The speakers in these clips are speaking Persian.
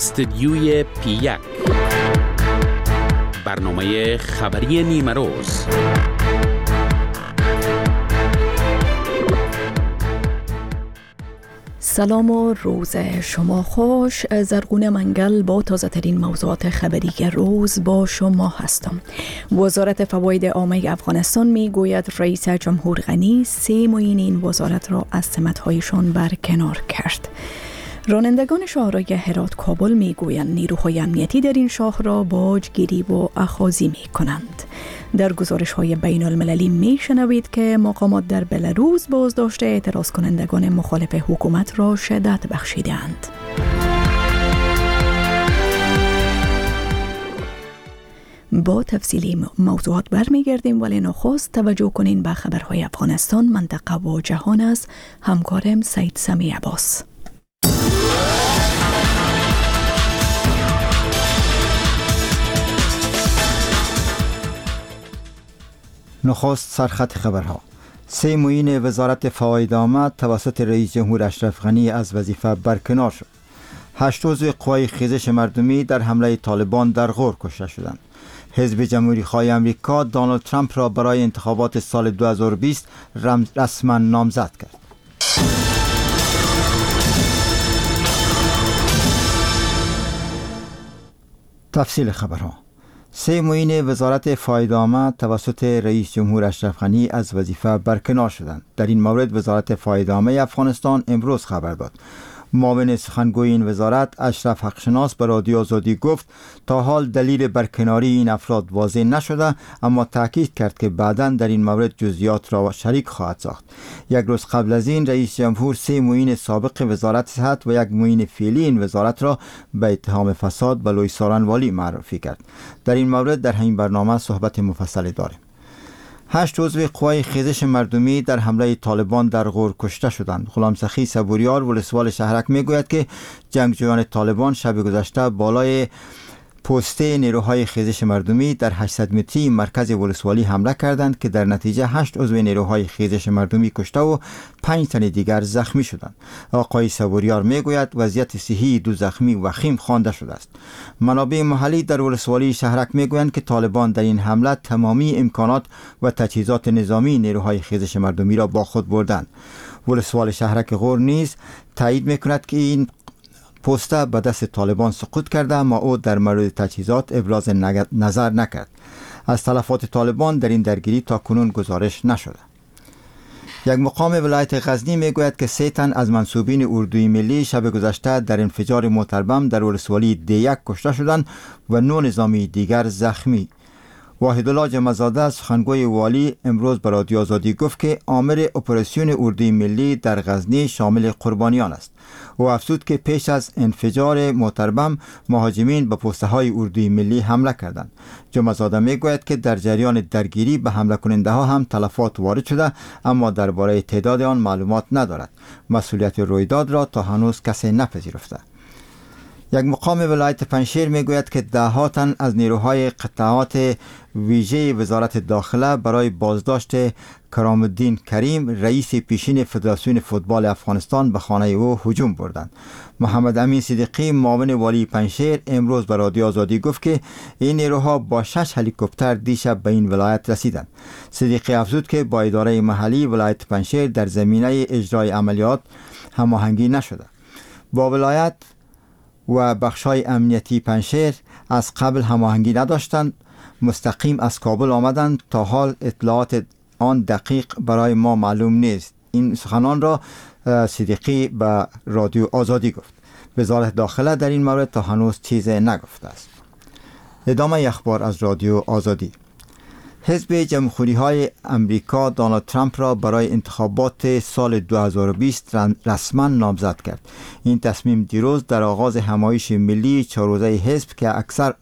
استدیوی P1 برنامه خبری نیمه روز. سلام و روز شما خوش. زرغون منگل با تازه ترین موضوعات خبری روز با شما هستم. وزارت فواید عامه افغانستان می گوید رئیس جمهور غنی 3 معین این وزارت را از سمت‌هایشان برکنار کرد. رانندگان شاهراه هرات کابل می گویند نیروهای امنیتی در این شهر را باجگیری و اخاذی می کنند. در گزارش‌های بین المللی می شنوید که مقامات در بلاروس بازداشت اعتراض کنندگان مخالف حکومت را شدت بخشیدند. با تفصیلی موضوعات برمیگردیم، ولی نخست توجه کنین به خبرهای افغانستان، منطقه و جهان از همکارم سید سمی عباس. نخست سرخط خبرها. 3 معین وزارت فواید عامه توسط رئیس جمهور اشرف غنی از وظیفه برکنار شد. 8 عضو قوای خیزش مردمی در حمله طالبان در غور کشته شدند. حزب جمهوری خواه امریکا دونالد ترامپ را برای انتخابات سال 2020 رسما نامزد کرد. تفصیل خبرها. 3 معین وزارت فواید عامه توسط رئیس جمهور اشرف غنی از وظیفه برکنار شدند. در این مورد وزارت فواید عامه افغانستان امروز خبر داد. معاون سخنگوی این وزارت اشرف حقشناس به رادیو آزادی گفت تا حال دلیل برکناری این افراد واضح نشده، اما تاکید کرد که بعداً در این مورد جزئیات را شریک خواهد ساخت. یک روز قبل از این رئیس جمهور 3 معین سابق وزارت صحت و 1 معین فعلی این وزارت را به اتهام فساد و لوی سارنوالی معرفی کرد. در این مورد در همین برنامه صحبت مفصلی داریم. 8 عضو قوای خیزش مردمی در حمله طالبان در غور کشته شدند. غلام سخی صبوریار ولسوال شهرک میگوید که جنگجویان طالبان شب گذشته بالای پسته نیروهای خیزش مردمی در 800 متری مرکز ولسوالی حمله کردند که در نتیجه 8 عضو نیروهای خیزش مردمی کشته و 5 تن دیگر زخمی شدند. آقای صبوریار میگوید وضعیت صحی 2 زخمی وخیم خوانده شده است. منابع محلی در ولسوالی شهرک میگویند که طالبان در این حمله تمامی امکانات و تجهیزات نظامی نیروهای خیزش مردمی را با خود بردند. ولسوال شهرک غور نیز تایید میکند که این پسته به دست طالبان سقوط کرده، اما او در مورد تجهیزات ابراز نظر نکرد. از تلفات طالبان در این درگیری تا کنون گزارش نشده. یک مقام ولایت غزنی میگوید که 3 تن از منسوبین اردوی ملی شب گذشته در انفجار موتر بم در ولسوالی D1 کشته شدند و 9 نظامی دیگر زخمی. واحدالله جمعزاده سخنگوی والی امروز به رادیو آزادی گفت که آمر اپراسیون اردوی ملی در غزنی شامل قربانیان است. او افزود که پیش از انفجار موتر بم مهاجمین به پسته های اردوی ملی حمله کردند. جمعزاده میگوید که در جریان درگیری به حمله کننده ها هم تلفات وارد شده، اما درباره تعداد آن معلومات ندارد. مسئولیت رویداد را تا هنوز کسی نپذیرفته. یک مقام ولایت پنجشیر میگوید که 10 تن از نیروهای قطعات ویژه وزارت داخله برای بازداشت کرام الدین کریم رئیس پیشین فدراسیون فوتبال افغانستان به خانه او هجوم بردند. محمد امین صدیقی معاون والی پنجشیر امروز به رادیو آزادی گفت که این نیروها با 6 هلیکوپتر دیشب به این ولایت رسیدند. صدیقی افزود که با اداره محلی ولایت پنجشیر در زمینه اجرای عملیات هماهنگی نشده. با ولایت و بخشای امنیتی پنجشیر از قبل هماهنگی نداشتند، مستقیم از کابل آمدند. تا حال اطلاعات آن دقیق برای ما معلوم نیست. این سخنان را صدیقی به رادیو آزادی گفت. وزارت داخله در این مورد تا هنوز چیزی نگفته است. ادامه اخبار از رادیو آزادی. حزب جمهوری های امریکا دونالد ترامپ را برای انتخابات سال 2020 رسما نامزد کرد. این تصمیم دیروز در آغاز همایش ملی 4 روزه حزب که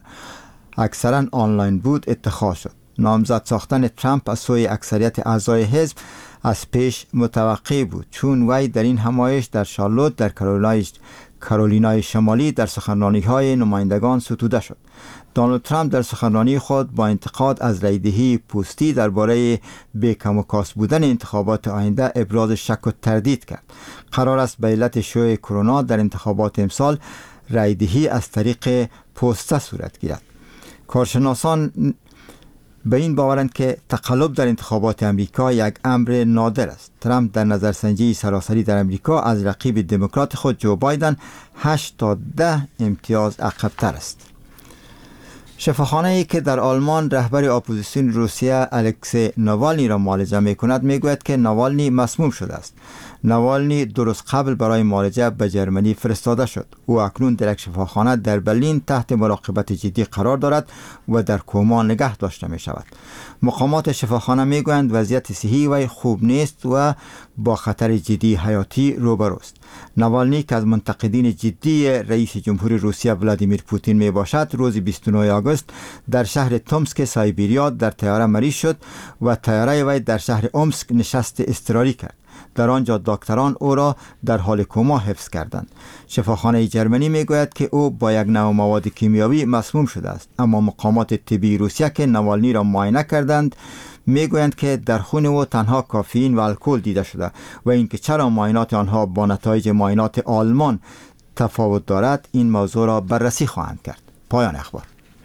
اکثرا آنلاین بود اتخاذ شد. نامزد ساختن ترامپ از سوی اکثریت اعضای حزب از پیش متوقع بود، چون وی در این همایش در شارلوت در کارولینای شمالی در سخنرانی‌های نمایندگان ستوده شد. دونالد ترامپ در سخنرانی خود با انتقاد از رایدهی پوستی درباره بیکم و کاس بودن انتخابات آینده ابراز شک و تردید کرد. قرار است به علت شیوع کرونا در انتخابات امسال رایدهی از طریق پسته صورت گیرد. کارشناسان به این باورند که تقلب در انتخابات امریکا یک امر نادر است. ترامپ در نظرسنجی سراسری در امریکا از رقیب دموکرات خود جو بایدن 8 تا 10 امتیاز عقب‌تر است. شفاخانه‌ای که در آلمان رهبر اپوزیسیون روسیه الکسی ناوالنی را معالجه می‌کند میگوید که ناوالنی مسموم شده است. ناوالنی درست قبل برای معالجه به جرمنی فرستاده شد. او اکنون در یک شفاخانه در برلین تحت مراقبت جدی قرار دارد و در کما نگه داشته می شود. مقامات شفاخانه می گویند وضعیت صحی وی خوب نیست و با خطر جدی حیاتی روبروست. ناوالنی که از منتقدین جدی رئیس جمهور روسیه ولادیمیر پوتین می باشد، روز 29 آگوست در شهر تومسک سایبیریا در طیاره مریض شد و طیاره وی در شهر اومسک نشست اضطراری کرد. در آنجا دکتران او را در حال کما حفظ کردند. شفاخانه جرمنی میگوید که او با یک نوع مواد کیمیایی مسموم شده است، اما مقامات طبی روسیه که ناوالنی را معاینه کردند میگویند که در خون او تنها کافئین و الکل دیده شده و اینکه چرا معاینات آنها با نتایج معاینات آلمان تفاوت دارد این موضوع را بررسی خواهند کرد. پایان اخبار.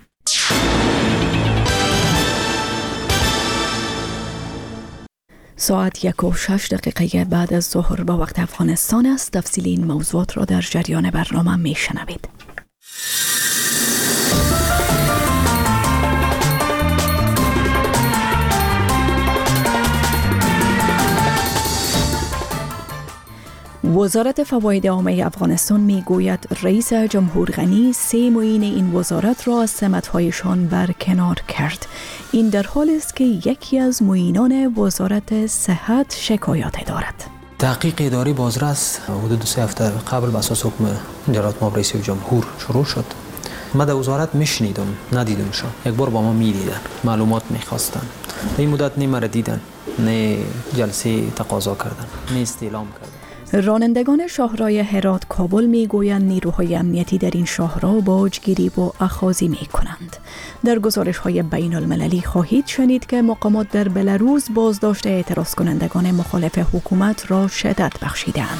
ساعت 1:06 بعد از ظهر با وقت افغانستان است. تفصیل این موضوعات را در جریان برنامه میشنوید. وزارت فواید عامه افغانستان میگوید رئیس جمهور غنی 3 معین این وزارت را از سمت‌هایشان برکنار کرد. این در حالی است که یکی از معینان وزارت صحت شکایات دارد. تحقیق اداری بازرس حدود 2 هفته قبل به اساس حکم جلالت مآب رئیس جمهور شروع شد. ما در وزارت میشنیدم، ندیدمشان. یک بار با ما میدیدن، معلومات میخواستن. در این مدت نه مرا دیدن، نه جلسه تقاضا کردن، نه استعلام کردن. رانندگان شاهراه هرات کابل میگویند نیروهای امنیتی در این شاهراه باجگیری و اخاذی میکنند. در گزارش‌های بین المللی خواهید شنید که مقامات در بلاروس بازداشت اعتراض کنندگان مخالف حکومت را شدت بخشیدند.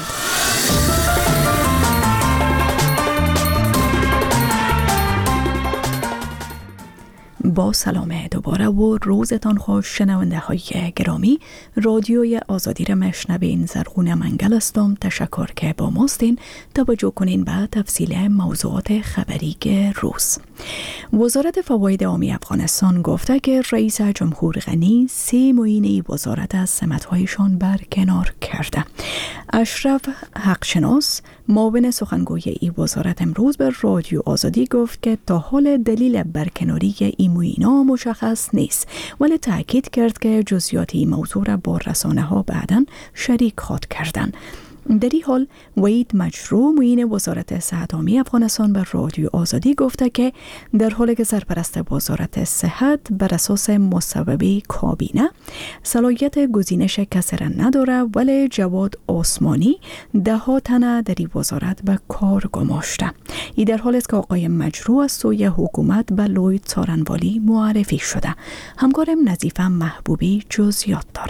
با سلام دوباره و روزتان خوش شنونده های گرامی. رادیوی آزادی را مشنوین. زرغون منگل هستم. تشکر که با ماستین. توجه کنین به تفصیل موضوعات خبری روز. وزارت فواید عامه افغانستان گفته که رئیس جمهور غنی 3 معین وزارت از سمت‌هایشان برکنار کرده. اشرف حقشناس معاون سخنگوی این وزارت امروز به رادیو آزادی گفت که تا حال دلیل برکناری این معینا مشخص نیست، ولی تاکید کرد که جزئیات این موضوع را با رسانه‌ها بعداً شریک خواهد کردند. در این حال وحید مجروح معین وزارت صحت عامه افغانستان به رادیو آزادی گفته که در حالی که سرپرست وزارت صحت بر اساس مصوبه کابینه صلاحیت گزینش کسی را نداره، ولی جواد عثمانی 10 تنه در این وزارت به کار گماشته. این در حالی است که آقای مجروح از سوی حکومت به لوید سارنوالی معرفی شده. همکارم نظیفه محبوبی جزئیات داره.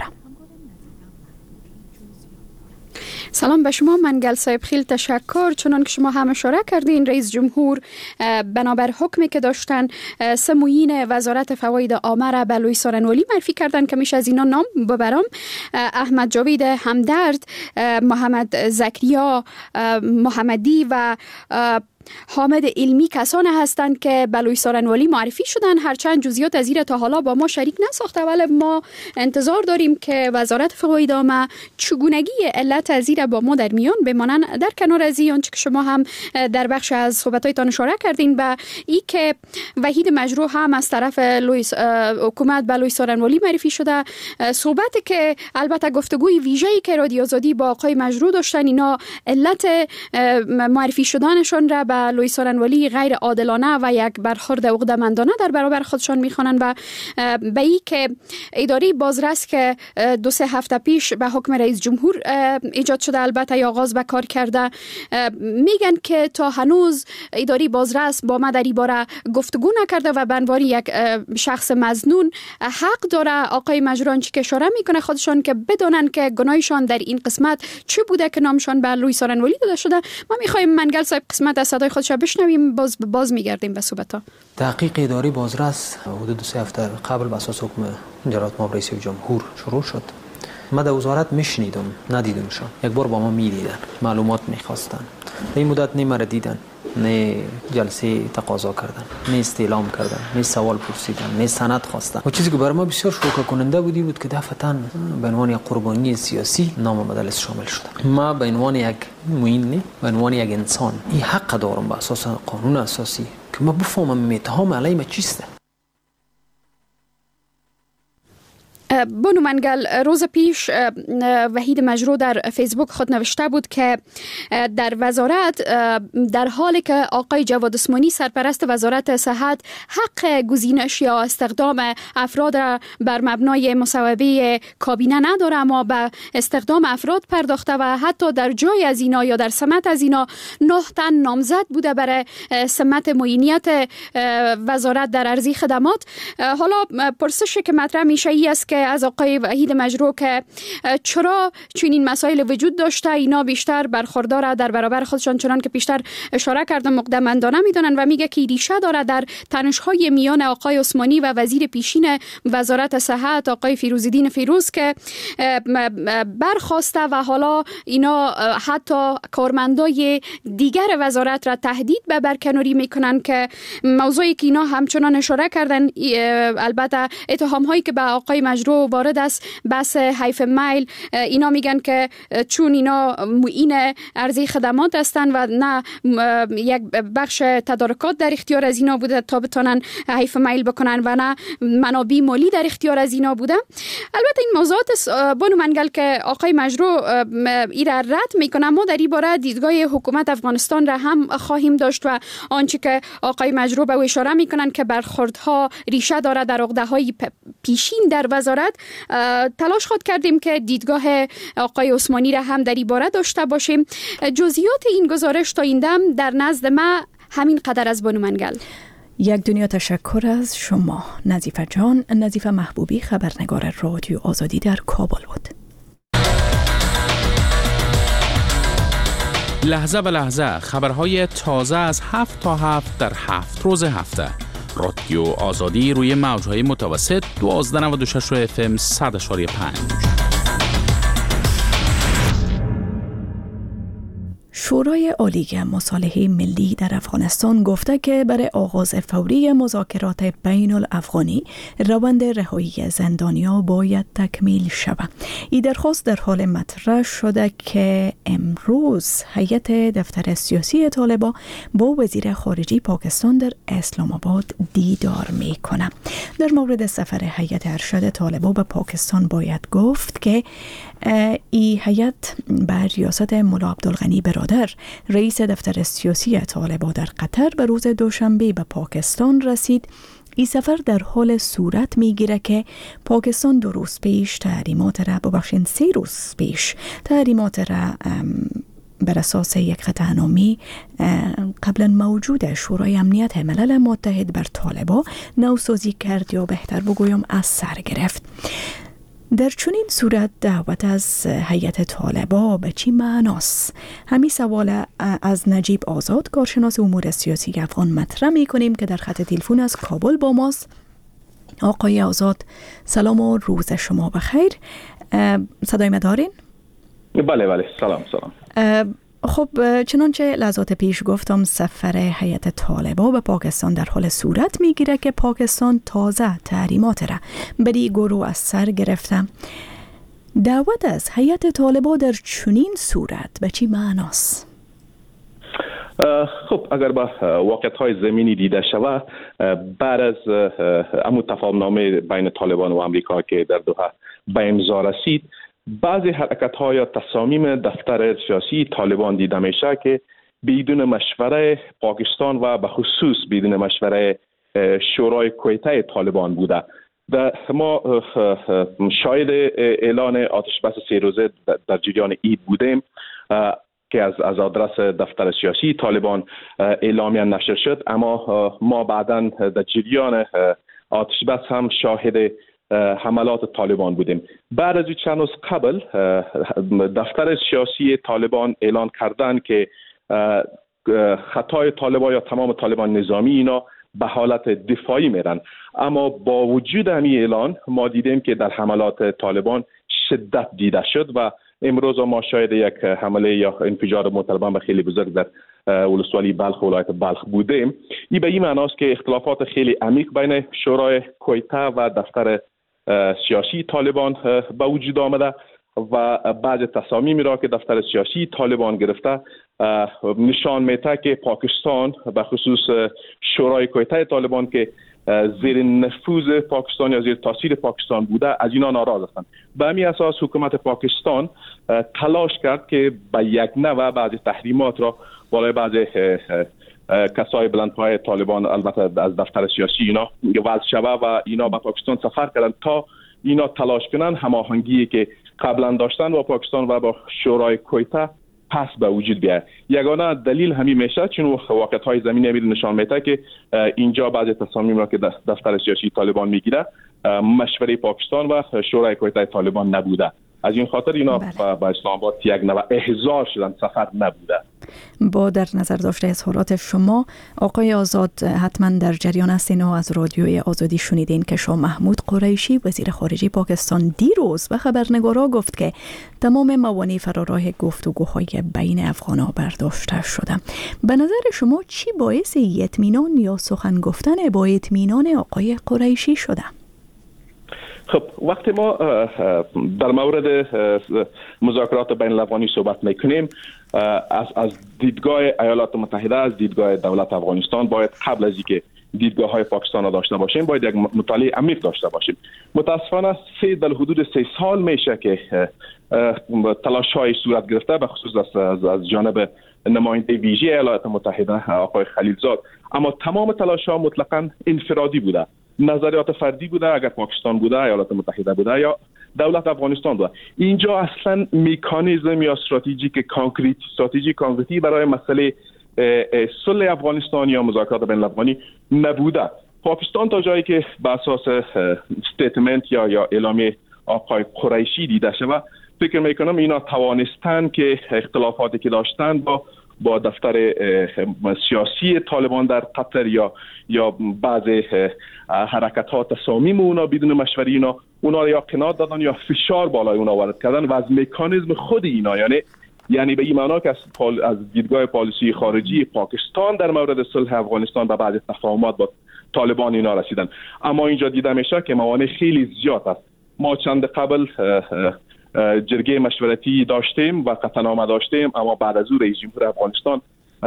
سلام به شما منگل صاحب، خیلی تشکر. چنان که شما هم اشاره کردین رئیس جمهور بنابر حکمی که داشتن 3 معین وزارت فواید عامه را به لوید سارنوالی معرفی کردن که میشه از اینا نام ببرم: احمد جاوید همدرد، محمد زکریا محمدی و حامد علمی کسانی هستند که به لوید سارنوالی معرفی شدن. هرچند جزئیات از این تا حالا با ما شریک نساخته، ولی ما انتظار داریم که وزارت فواید عامه چگونگی علت از این با ما در میان بمانند. در کنار از این آنچه که شما هم در بخش از صحبت‌هایتان اشاره کردین به این که وحید مجروح هم از طرف حکومت به لوید سارنوالی معرفی شده، صحبتی که البته گفتگوی ویژه‌ای که رادیو آزادی با آقای مجروح داشتن، اینا علت معرفی شدنشان را به لوید سارنوالی غیر عادلانه و یک برخورد عقده‌مندانه در برابر خودشان میخوانند و به این که اداره بازرس که 2-3 هفته پیش به حکم رئیس جمهور ایجاد شده، البته آغاز به کار کرده، میگن که تا هنوز اداره بازرس با ما در این باره گفتگو نکرده و به عنوان یک شخص مظنون حق داره آقای مجروح چی که اشاره میکنه خودشان که بدونن که گناهشان در این قسمت چه بوده که نامشان به لوید سارنوالی داده شده. ما میخوایم منگل صاحب قسمت از صدای صدای خودش بشنویم، باز میگردیم به صحبت ها. تحقیق اداری بازرس حدود 2 هفته قبل بر اساس حکم جلالت مآب رئیس جمهور شروع شد. ما در وزارت میشنیدم، ندیدمشان. یک بار با ما میدیدن، معلومات میخواستن. در این مدت نه مرا دیدن، نه جلسه تقاضا کردن، نه استعلام کردن، نه سوال پرسیدن، نه سند خواستن. و چیزی که برای ما بسیار شوکه کننده بود که دفعتاً به عنوان یک قربانی سیاسی نام مدلس شامل شدم. ما به عنوان یک معین، به عنوان یک انسان این حق دارم به اساس قانون اساسی که ما بفهمم اتهام علی ما چیسته. بانو منگل، روز پیش وحید مجروح در فیسبوک خود نوشته بود که در وزارت در حالی که آقای جواد عثمانی سرپرست وزارت صحت حق گزینش یا استخدام افراد را بر مبنای مصوبه کابینه نداره، اما به استخدام افراد پرداخته و حتی در جای از اینا یا در سمت از اینا 9 تن نامزد بوده برای سمت معینیت وزارت در ارضی خدمات. حالا پرسشی که مطرح میشه ای است که از آقای وحید مجروح که چرا چنین مسائل وجود داشته، اینا بیشتر برخوردار در برابر خودشان، چنان که بیشتر اشاره کردم، مقدماندانه میدونن و میگه که ریشه داره در تنش‌های میان آقای عثمانی و وزیر پیشین وزارت صحت آقای فیروزالدین فیروز که برخواسته و حالا اینا حتی کارمندای دیگر وزارت را تهدید به برکناری میکنن که موضوعی که اینا همچنان اشاره کردن، البته اتهام هایی که به آقای مجروح وارد است بحث حیف میل، اینا میگن که چون اینا معین ارضی خدمات هستن و نه یک بخش تدارکات در اختیار از اینا بوده تا بتونن حیف میل بکنن و نه منابع مالی در اختیار از اینا بوده. البته این موضوعات بانو منگل که آقای مجروح ایره رد میکنه، ما در این باره دیدگاه حکومت افغانستان را هم خواهیم داشت و آنچه که آقای مجروح به اشاره میکنن که برخوردها ریشه داره در عقده‌های پیشین در وزارت، تلاش خود کردیم که دیدگاه آقای عثمانی را هم در این باره داشته باشیم. جزئیات این گزارش تا این دم در نزد ما همین قدر از بانو منگل. یک دنیا تشکر از شما نظیفه جان. نظیفه محبوبی، خبرنگار رادیو آزادی در کابل بود. لحظه به لحظه خبرهای تازه از 7 تا 7 در 7 روز هفته. رادیو آزادی روی موج‌های متوسط 1296 FM 100.5. شورای عالی مصالحه ملی در افغانستان گفته که برای آغاز فوری مذاکرات بین الافغانی روند رهایی زندانیا باید تکمیل شود. این درخواست در حال مطرح شده که امروز هیئت دفتر سیاسی طالبان با وزیر خارجه پاکستان در اسلام آباد دیدار میکنه. در مورد سفر هیئت ارشد طالبان به پاکستان باید گفت که این هیئت بر ریاست ملا عبدالغنی برادر رئیس دفتر سیاسی طالبان در قطر به روز دوشنبه به پاکستان رسید. این سفر در حال صورت میگیره که پاکستان 2 روز پیش تحریمات را 3 روز پیش تحریمات را بر اساس یک قطعنامه قبلا موجود شورای امنیت ملل متحد بر طالبان نوسازی کرد یا بهتر بگویم از سر گرفت. در چنین صورت دعوت از هیئت طالبان به چی معناست؟ همین سوال از نجیب آزاد، کارشناس امور سیاسی افغان مطرح می‌کنیم که در خط تلفن از کابل با ماست. آقای آزاد، سلام و روز شما بخیر. صدای ما دارین؟ بله سلام. خب چنانچه لحظات پیش گفتم، سفر هیئت طالبان به پاکستان در حال صورت میگیره که پاکستان تازه تحریمات را بری گروه از سر گرفته. دعوت از هیئت طالبان در چنین صورت به چی معناست؟ خب اگر با واقعیت‌های زمینی دیده شود، بعد از امو تفاهم‌نامه بین طالبان و آمریکا که در دوحه به امضا رسید، بعضی حرکت‌ها یا تصامیم دفتر سیاسی طالبان دیده میشه که بدون مشوره پاکستان و به خصوص بدون مشوره شورای کویته طالبان بوده. ما شاهد اعلان آتش بس 3 روزه در جریان عید بودیم که از آدرس دفتر سیاسی طالبان اعلامیه نشر شد، اما ما بعداً در جریان آتش بس هم شاهد حملات طالبان بودیم. بعد از چند روز قبل دفتر سیاسی طالبان اعلان کردند که خطای طالبان یا تمام طالبان نظامی اینا به حالت دفاعی میرن. اما با وجود همین اعلان ما دیدیم که در حملات طالبان شدت دیده شد و امروز ما شاید یک حمله یا انفجار مطلبان خیلی بزرگ در ولسوالی بلخ ولایت بلخ بودیم. این به این معناست که اختلافات خیلی عمیق بین شورای کویته و دفتر سیاسی طالبان به وجود آمده و بعض تصامیمی را که دفتر سیاسی طالبان گرفته نشان میده که پاکستان به خصوص شورای کویته طالبان که زیر نفوذ پاکستان یا زیر تاثیر پاکستان بوده از اینا ناراض هستند. به همین اساس حکومت پاکستان تلاش کرد که به یک نوع بعضی تحریمات را بالای بعضی کسای بلندپایه طالبان البته از دفتر سیاسی اینا وضع شوه و اینا به پاکستان سفر کردن تا اینا تلاش کنن هماهنگی که قبلا داشتن با پاکستان و با شورای کویته پس به وجود بیاید. یگانه دلیل همین میشه چون واقعیت‌های زمینی میره نشان میده که اینجا بعضی تصامیم را که دفتر سیاسی طالبان میگیره مشوره پاکستان و شورای کویته طالبان نبوده. از این خاطر اینا به اسلام آباد یک نوع احضار شدن، سفر نبوده. با در نظر داشته اظهارات شما آقای آزاد حتما در جریان هستین و از رادیوی آزادی شنیدین که شاه محمود قریشی وزیر خارجه پاکستان دیروز به خبرنگارا گفت که تمام موانع فراراه گفتگوهای بین افغان‌ها برداشته شده. به نظر شما چی باعث اطمینان یا سخن گفتن با اطمینان آقای قریشی شده؟ خب وقتی ما در مورد مذاکرات بین الافغانی صحبت میکنیم از دیدگاه ایالات متحده، از دیدگاه دولت افغانستان باید قبل از اینکه دیدگاه های پاکستان را داشته باشیم باید یک مطالعه عمیق داشته باشیم. متاسفانه در حدود 3 سال میشه که تلاش های صورت گرفته به خصوص از جانب نماینده ویژه ایالات متحده آقای خلیلزاد، اما تمام تلاش ها مطلقاً انفرادی بوده، نظریات فردی بوده، اگر پاکستان بوده، ایالات متحده بوده یا دولت افغانستان بوده. اینجا اصلا مکانیزم یا استراتژی کانکریتی برای مسئله صلح افغانستان یا مذاکرات بین الافغانی نبوده. پاکستان تا جایی که به اساس استیتمنت یا اعلامیه آقای قریشی دیده شده، فکر میکنم اینا توانستن که اختلافاتی که داشتن با دفتر سیاسی طالبان در قطر یا بعض حرکت ها تصامیم اونا بدون مشوره اونا یا قناعت دادن یا فشار بالای اونا وارد کردن و از مکانیزم خود اینا یعنی به این معنا که از دیدگاه پالیسی خارجی پاکستان در مورد صلح افغانستان به بعض تفاهمات با طالبان اینا رسیدن. اما اینجا دیده میشه که موانع خیلی زیاد است. ما چند قبل جرگه مشورتی داشتیم و قطعنامه داشتیم، اما بعد از او رئیس جمهور افغانستان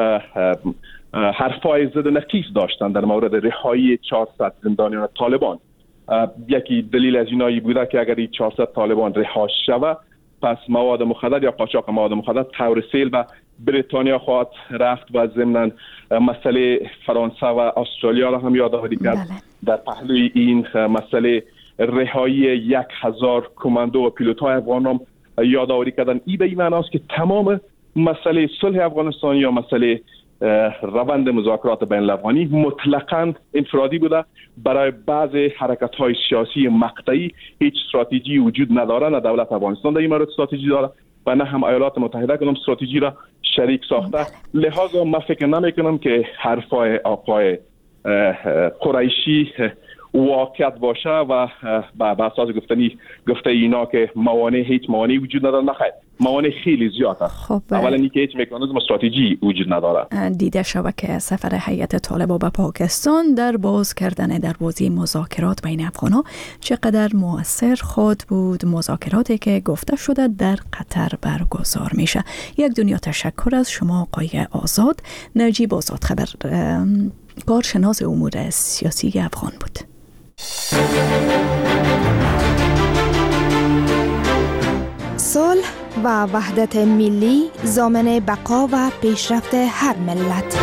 حرفای ضد نقیص داشتن در مورد رهایی 400 زندانیان طالبان. یکی دلیل از اینایی بوده که اگر این 400 طالبان رها شود پس مواد مخدر یا قاچاق مواد مخدر طور سیل و بریتانیا خواهد رفت و ضمن مسئله فرانسه و استرالیا را هم یادآوری کرد. در پهلوی این مسئله رهایی 1000 کماندو و پیلوت‌های افغان هم یادآوری کردن. این به این معناست که تمام مسئله صلح افغانستان یا مسئله روند مذاکرات بین الافغانی مطلقاً انفرادی بوده. برای بعض حرکت‌های سیاسی مقطعی هیچ استراتژی وجود نداره، نه دولت افغانستان در این مورد استراتژی داره و نه هم ایالات متحده کدام استراتژی را شریک ساخته. لذا من فکر نمی‌کنم که حرفای آقای قریشی واقعیت باشه و به اساس گفته اینا که هیچ موانعی وجود نداره. نخیر، موانع خیلی زیاد است. خب اولا اینکه هیچ مکانیزم استراتژی وجود نداره. دیده شود که سفر هیئت طالبان به پاکستان در باز کردن دروازه مذاکرات بین افغان‌ها چقدر مؤثر خواهد بود. مذاکراتی که گفته شده در قطر برگزار میشه. یک دنیا تشکر از شما آقای آزاد. نجیب آزاد کارشناس امور سیاسی افغان بود. صلح و وحدت ملی ضامن بقا و پیشرفت هر ملت.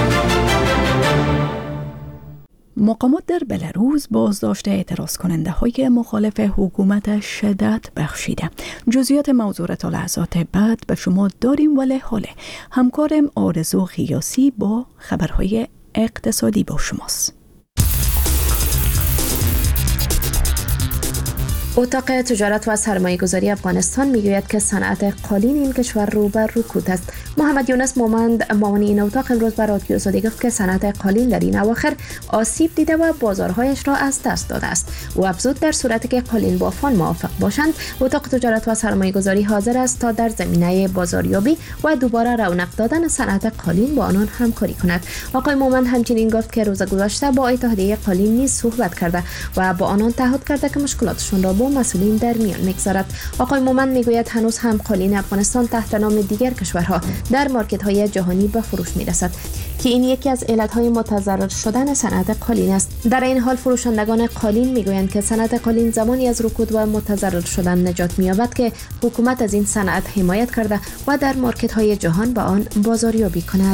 مقامات در بلاروس بازداشت اعتراض کننده های مخالف حکومت شدت بخشیده. جزئیات موضوع را تا لحظات بعد به شما داریم، ولی حاله همکارم آرزو خیاسی با خبرهای اقتصادی با شماست. اتاق تجارت و سرمایه‌گذاری افغانستان میگوید که صنعت قالین این کشور رو بر رکود است. محمد یونس مومند معاون این اتاق امروز به رادیو آزادی گفت که صنعت قالین در این اواخر آسیب دیده و بازارهایش را از دست داده است. او افزود در صورتی که قالین بافان موافق باشند، اتاق تجارت و سرمایه‌گذاری حاضر است تا در زمینه بازاریابی و دوباره رونق دادن صنعت قالین با آنان همکاری کند. آقای مومند همچنین گفت که روز گذشته با اتحادیه قالین نیز صحبت کرده و با آنان تعهد کرده که مشکلاتشان را با مسئولین در میان میگذارد. آقای مومند میگوید هنوز هم قالین افغانستان تحت نام دیگر کشورها در مارکت‌های جهانی به فروش میرسد که این یکی از علت‌های متضرر شدن صنعت قالین است. در این حال فروشندگان قالین میگویند که صنعت قالین زمانی از رکود و متضرر شدن نجات می‌یابد که حکومت از این صنعت حمایت کرده و در مارکت‌های جهان به آن بازاریابی کند.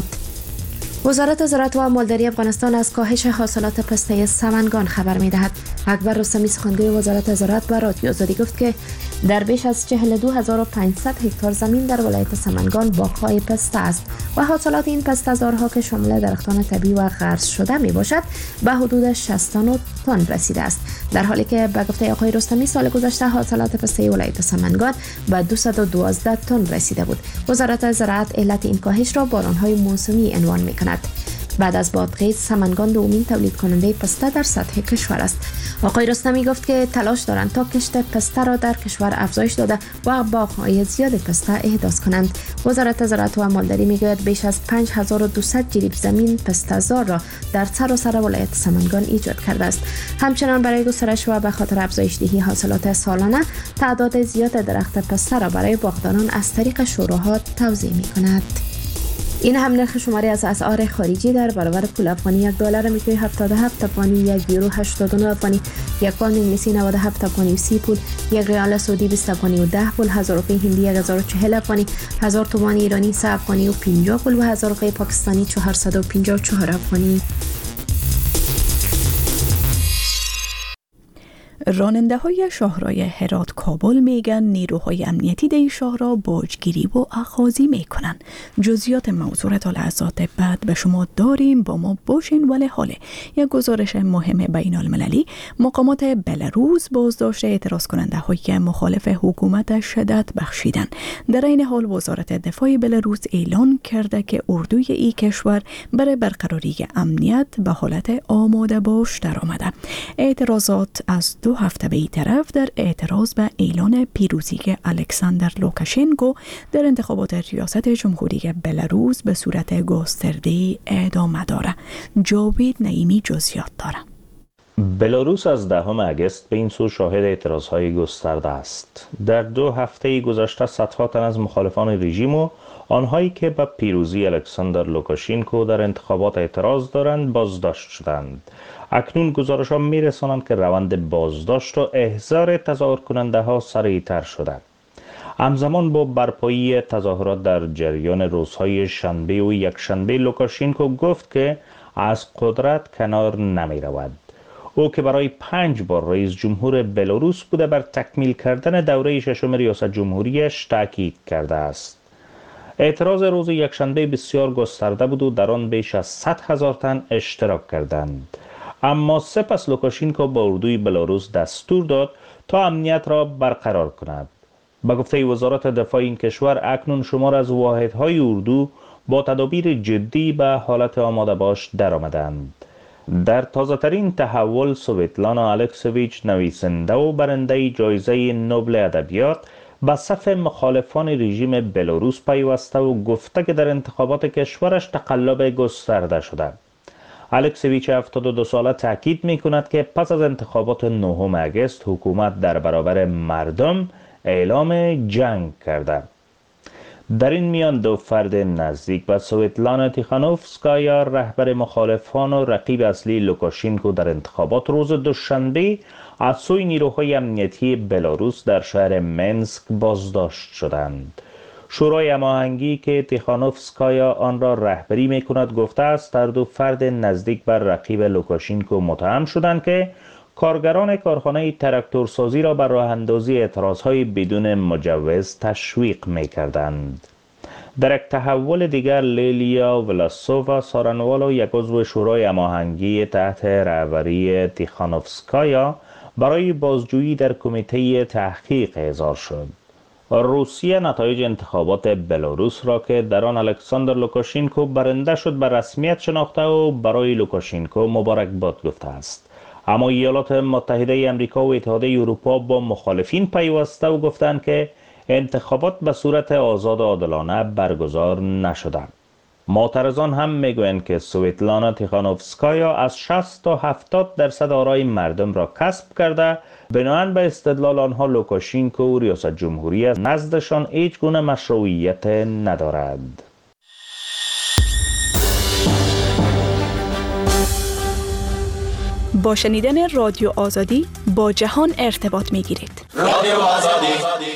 وزارت زراعت و مالداری افغانستان از کاهش حاصلات پسته سمنگان خبر می‌دهد. اکبر رستمی سخنگوی وزارت زراعت به رادیو آزادی گفت که در بیش از 42500 هکتار زمین در ولایت سمنگان باغ‌های پسته است و حاصلات این پسته زارها که شامل درختان طبیعی و غرس شده میباشد به حدود 69 تن رسیده است، در حالی که به گفته آقای رستمی سال گذشته حاصلات پسته ولایت سمنگان به 212 تن رسیده بود. وزارت زراعت علت این کاهش را باران‌های موسمی عنوان می‌کند. بعد از بادغیس سمنگان دومین تولید کننده پسته در سطح کشور است. آقای رستمی گفت که تلاش دارند تا کشت پسته را در کشور افزایش داده و باغ‌های زیاد پسته احداث کنند. وزارت زراعت و مالداری میگوید بیش از 5200 جریب زمین پسته زار را در سراسر ولایت سمنگان ایجاد کرده است. همچنان برای گسترش و به خاطر افزایش دهی حاصلات سالانه تعداد زیاد درخت پسته را برای باغداران از طریق شوراها توزیع می‌کند. این هم نرخ شماری از اسعار خارجی در برابر پول افغانی: $1 آمریکایی 77 افغانی، 1 یورو 89 افغانی، 1 پوند انگلیسی 97 افغانی و 30 پول، 1 ریال سعودی 20 افغانی و 10 پول، 1000 روپیه هندی 1040 افغانی، 1000 تومان ایرانی 3 افغانی و 50 پول و 1000 روپیه پاکستانی 454 افغانی. راننده های شاهرای هرات کابل میگن نیروهای امنیتی در شهر را باجگیری و اخاذی میکنن. جزئیات موضوع تا لحظات بعد به شما داریم، با ما باشین. ولی حاله یک گزارش مهم بین المللی: مقامات بلاروس بازداشت اعتراض کننده های مخالف حکومت شدت بخشیدن. در این حال وزارت دفاع بلاروس اعلان کرده که اردوی این کشور برای برقراری امنیت به حالت آماده باش در آمده. اعتراضات از 2 هفته به این طرف در اعتراض به اعلان پیروزی الکساندر لوکاشنکو در انتخابات ریاست جمهوری بلاروس به صورت گسترده ادامه داره. جاوید نعیمی جزئیات داره. بلاروس از 10 اگست به این سو شاهد اعتراضهای گسترده است. در 2 هفته گذشته صدها تن از مخالفان رژیم و آنهایی که به پیروزی الکساندر لوکاشنکو در انتخابات اعتراض دارند بازداشت شدند. اکنون گزارش ها می رسانند که روند بازداشت و احضار تظاهر کننده ها سریعتر شده. همزمان با برپایی تظاهرات در جریان روزهای شنبه و یکشنبه، لوکاشنکو گفت که از قدرت کنار نمی رود. او که برای 5 بار رئیس جمهور بلاروس بوده، بر تکمیل کردن دوره 6 ریاست جمهوریش تاکید کرده است. اعتراض روز یکشنبه بسیار گسترده بود و در آن بیش از 100,000 تن اشتراک کردند. اما سپس لوکاشنکو با اردوی بلاروس دستور داد تا امنیت را برقرار کند. به گفته وزارت دفاع این کشور، اکنون شمار از واحدهای اردو با تدابیر جدی به حالت آماده باش درآمدند. در تازه ترین تحول، سویتلانا الکسیویچ، نویسنده و برنده جایزه نوبل ادبیات، به صف مخالفان رژیم بلاروس پیوسته و گفته که در انتخابات کشورش تقلب گسترده شده. الکسیویچ 72 ساله تاکید می کند که پس از انتخابات 9 اگست حکومت در برابر مردم اعلام جنگ کرده. در این میان 2 فرد نزدیک به سویتلانا تیخانوفسکایا، رهبر مخالفان و رقیب اصلی لوکاشنکو در انتخابات روز دوشنبه، از سوی نیروهای امنیتی بلاروس در شهر منسک بازداشت شدند. شورای هماهنگی که تیخانوفسکایا آن را رهبری می کند گفته است هر 2 فرد نزدیک بر رقیب لوکاشنکو متهم شدند که کارگران کارخانه تراکتورسازی را بر راه اندازی اعتراضهای بدون مجوز تشویق می کردند. در یک تحول دیگر، لیلیا ولاسووا سارنوالا، یک عضو شورای هماهنگی تحت رهبری تیخانوفسکایا، برای بازجویی در کمیته تحقیق احضار شد. روسیه نتایج انتخابات بلاروس را که در آن الکساندر لوکاشنکو برنده شد به رسمیت شناخته و برای لوکاشنکو مبارکباد گفته است. اما ایالات متحده آمریکا و اتحادیه اروپا با مخالفین پیوسته و گفتند که انتخابات به صورت آزاد و عادلانه برگزار نشدند. معترضان هم میگویند که سویتلانا تیخانوفسکایا از 60 تا 70% آرای مردم را کسب کرده، بنابراین به استدلال آنها لوکاشنکو ریاست جمهوری نزدشان هیچ گونه مشروعیت ندارد. با شنیدن رادیو آزادی با جهان ارتباط میگیرید. رادیو آزادی.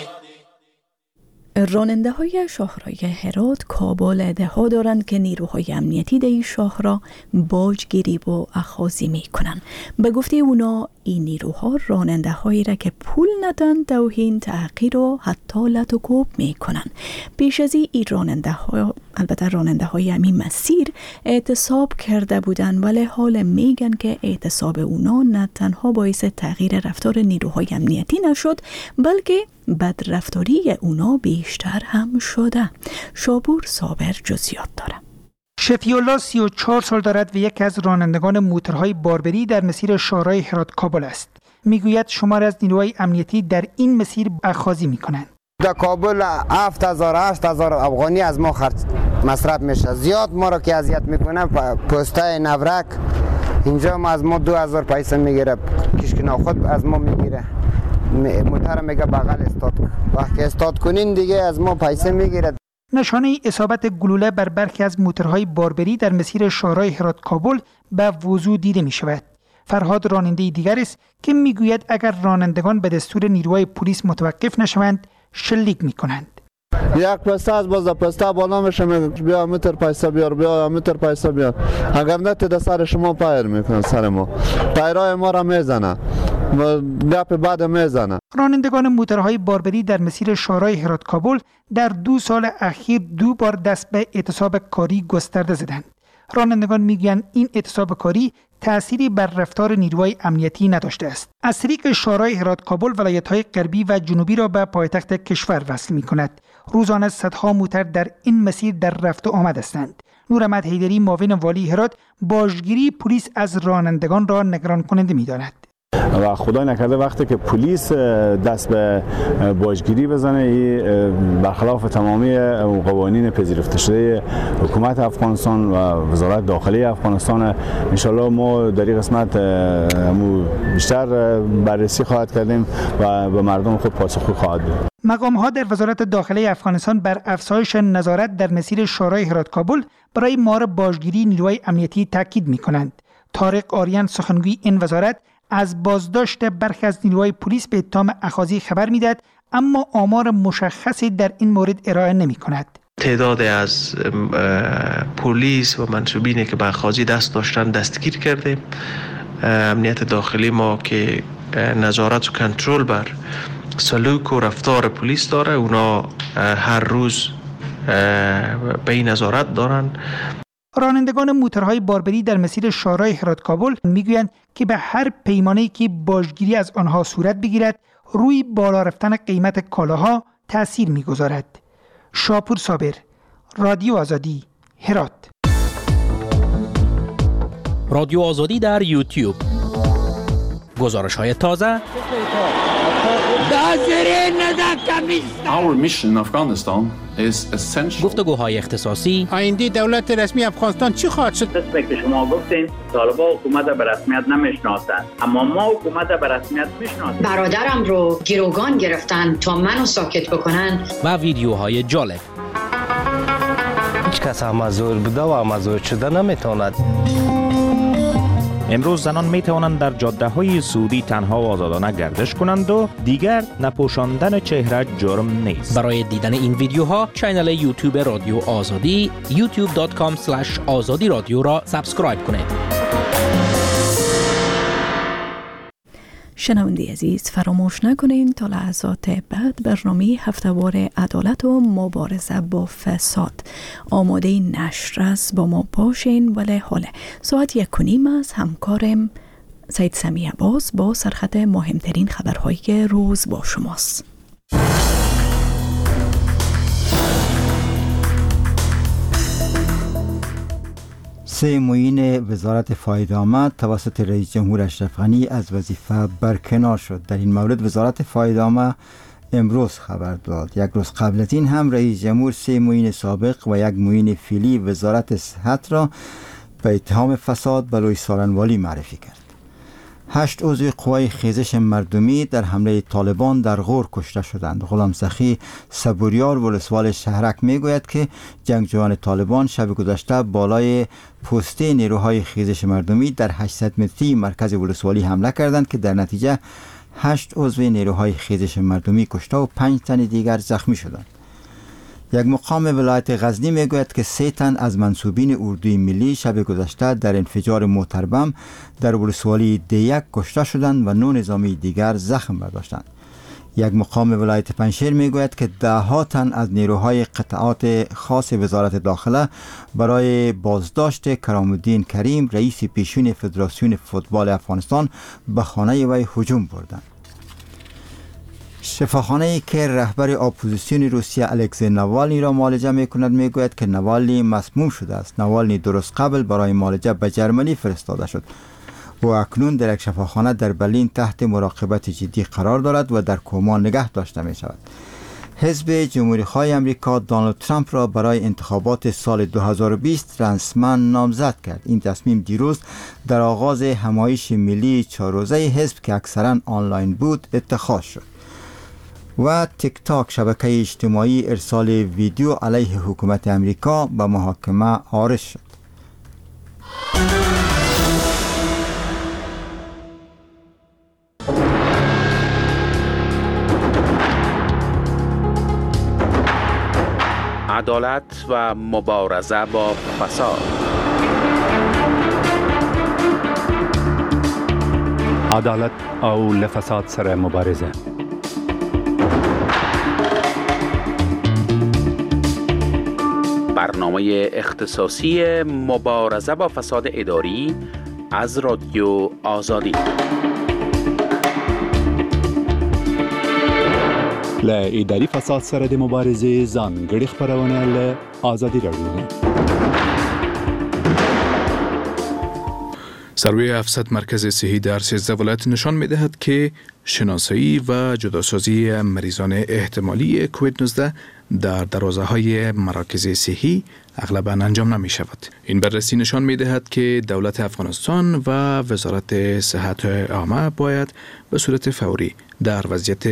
راننده های شاهراه هرات کابل ادعا دارند که نیروهای امنیتی در این شهر را باجگیری و اخاذی می کنند. به گفته اونا این نیروها راننده هایی را که پول ندن توهین، تحقیر و حتی لط و کوب می کنند. پیش از این راننده ها، البته راننده های همین مسیر اعتصاب کرده بودند، ولی حال میگن که اعتصاب اونا نه تنها باعث تغییر رفتار نیروهای امنیتی نشد، بلکه بدرفتاری اونا بیشتر هم شده. شابور صابر جزئیات داره. شفیالله 34 سال دارد و یکی از رانندگان موتورهای باربری در مسیر شاهراه هرات کابل است. میگوید شمار از نیروهای امنیتی در این مسیر اخاذی میکنند. در کابل 7000 افغانی از ما خرج مصرف میشه. زیاد ما را که اذیت میکنه پستای نورک اینجا ما از ما 2000 پیسه میگیره، کشکنا خود از ما میگیره، موتر میگه بغل استاد، وقتی استاد کنین دیگه از ما پیسه میگیره. نشانه اصابت گلوله بر برخی از موتورهای باربری در مسیر شاهراه هرات کابل به وضوح دیده می شود. فرهاد راننده دیگر است که میگوید اگر رانندگان به دستور نیروهای پلیس متوقف نشوند شلیک می کنند. یک پسته از باز پسته بالا میشه، بیا متر پیسه بیار، بیا متر پیسه بیار. اگر نه تا سر شما پایر میکنن، سر ما پایرای ما را میزنه و گپ بعد میزنه. رانندگان موتورهای باربری در مسیر شاهراه هرات کابل در 2 سال اخیر 2 بار دست به اعتصاب کاری گسترده زدند. رانندگان میگویند این اعتصاب کاری تأثیری بر رفتار نیروهای امنیتی نداشته است. از طریق شاهراه هرات کابل ولایت‌های غربی و جنوبی را به پایتخت کشور وصل می‌کند. روزانه صدها موتر در این مسیر در رفت و آمد هستند. نوراحمد حیدری معاون والی هرات باجگیری پلیس از رانندگان را نگران کننده می‌داند. و خدای نکرده وقتی که پلیس دست به باجگیری بزنه، برخلاف تمامی قوانین پذیرفته شده حکومت افغانستان و وزارت داخلی افغانستان، انشالله ما در این قسمت بیشتر بررسی خواهد کردیم و به مردم خود پاسخگو خواهد بود. مقام‌ها در وزارت داخلی افغانستان بر افزایش نظارت در مسیر شاهراه هرات کابل برای مهار باجگیری نیروهای امنیتی تاکید می‌کنند. طارق آریان سخنگوی این وزارت از بازداشت برخی از نیروهای پلیس به اتهام اخاذی خبر میدهد، اما آمار مشخصی در این مورد ارائه نمی کند. تعداد از پلیس و منصوبینی که به اخاذی دست داشتن دستگیر کردیم. امنیت داخلی ما که نظارت و کنترل بر سلوک و رفتار پلیس داره، اونا هر روز به این نظارت دارن. رانندگان موتورهای باربری در مسیر شاهراه هرات کابل میگویند که به هر پیمانه‌ای که باجگیری از آنها صورت بگیرد روی بالا رفتن قیمت کالاها تأثیر میگذارد. شاپور صابر، رادیو آزادی، هرات. رادیو آزادی در یوتیوب. گزارش‌های تازه. Our mission in Afghanistan is essential. گفتگوهای اختصاصی. آینده دولت رسمی افغانستان چی خواهد شد؟ که شما گفتین طالبان حکومت به رسمیت نمیشناسند، اما ما حکومت به رسمیت میشناسیم. برادرم رو گروگان گرفتن تا منو ساکت بکنن. و ویدیوهای جالب. هیچ کس مزور بوده و مزور شده نمیتواند. امروز زنان می توانند در جاده های سعودی تنها و آزادانه گردش کنند و دیگر نپوشاندن چهره جرم نیست. برای دیدن این ویدیوها کانال یوتیوب رادیو آزادی youtube.com/azadi رادیو را سابسکرایب کنید. شنونده عزیز، فراموش نکنین تا لحظات بعد برنامه هفته‌وار عدالت و مبارزه با فساد آماده نشر است. با ما باشین. ولی حالا ساعت 1:30 است. همکارم سید سمی عباس با سرخط مهمترین خبرهای روز با شماست. سه معین وزارت فایده آمد توسط رئیس جمهور اشرف غنی از وظیفه برکنار شد. در این مورد وزارت فایده آمد امروز خبر داد. یک روز قبل از این هم رئیس جمهور سه معین سابق و یک معین فعلی وزارت صحت را به اتهام فساد به لوی سارنوالی معرفی کرد. 8 عضو قوای خیزش مردمی در حمله طالبان در غور کشته شدند. غلام سخی صبوریار ولسوال شهرک میگوید که جنگجویان طالبان شب گذشته بالای پسته نیروهای خیزش مردمی در 800 متری مرکز ولسوالی حمله کردند که در نتیجه 8 عضو نیروهای خیزش مردمی کشته و 5 تن دیگر زخمی شدند. یک مقام ولایت غزنی میگوید که 3 تن از منسوبین اردوی ملی شب گذشته در انفجار موتر بم در ولسوالی دیک کشته شدند و 9 نظامی دیگر زخم برداشتند. یک مقام ولایت پنشیر میگوید که 10 تن از نیروهای قطعات خاص وزارت داخله برای بازداشت کرامالدین کریم رئیس پیشین فدراسیون فوتبال افغانستان به خانه وی هجوم بردند. شفاخانه‌ای که رهبر اپوزیسیون روسیه الکسی ناوالنی را معالجه می‌کند میگوید که ناوالنی مسموم شده است. ناوالنی درست قبل برای معالجه به جرمنی فرستاده شد و اکنون در یک شفاخانه در برلین تحت مراقبت جدی قرار دارد و در کما نگه داشته می‌شود. حزب جمهوری‌خواه امریکا دونالد ترامپ را برای انتخابات سال 2020 رسما نامزد کرد. این تصمیم دیروز در آغاز همایش ملی 4 روزه حزب که اکثرا آنلاین بود اتخاذ شد. و تیک تاک شبکه اجتماعی ارسال ویدیو علیه حکومت امریکا به محاکمه عارض شد. عدالت و مبارزه با فساد. عدالت او لفساد سره مبارزه. برنامه اختصاصی مبارزه با فساد اداری از رادیو آزادی. ل اداري فساد سره د مبارزې ځانګړي خبرونه له آزادي رادیو. سروی 700 مرکز صحی در 13 ولایت نشان می‌دهد که شناسایی و جداسازی مریضان احتمالی کووید 19 در دروازه‌های مراکز صحی اغلباً انجام نمی شود. این بررسی نشان می دهد که دولت افغانستان و وزارت صحت عامه باید به صورت فوری در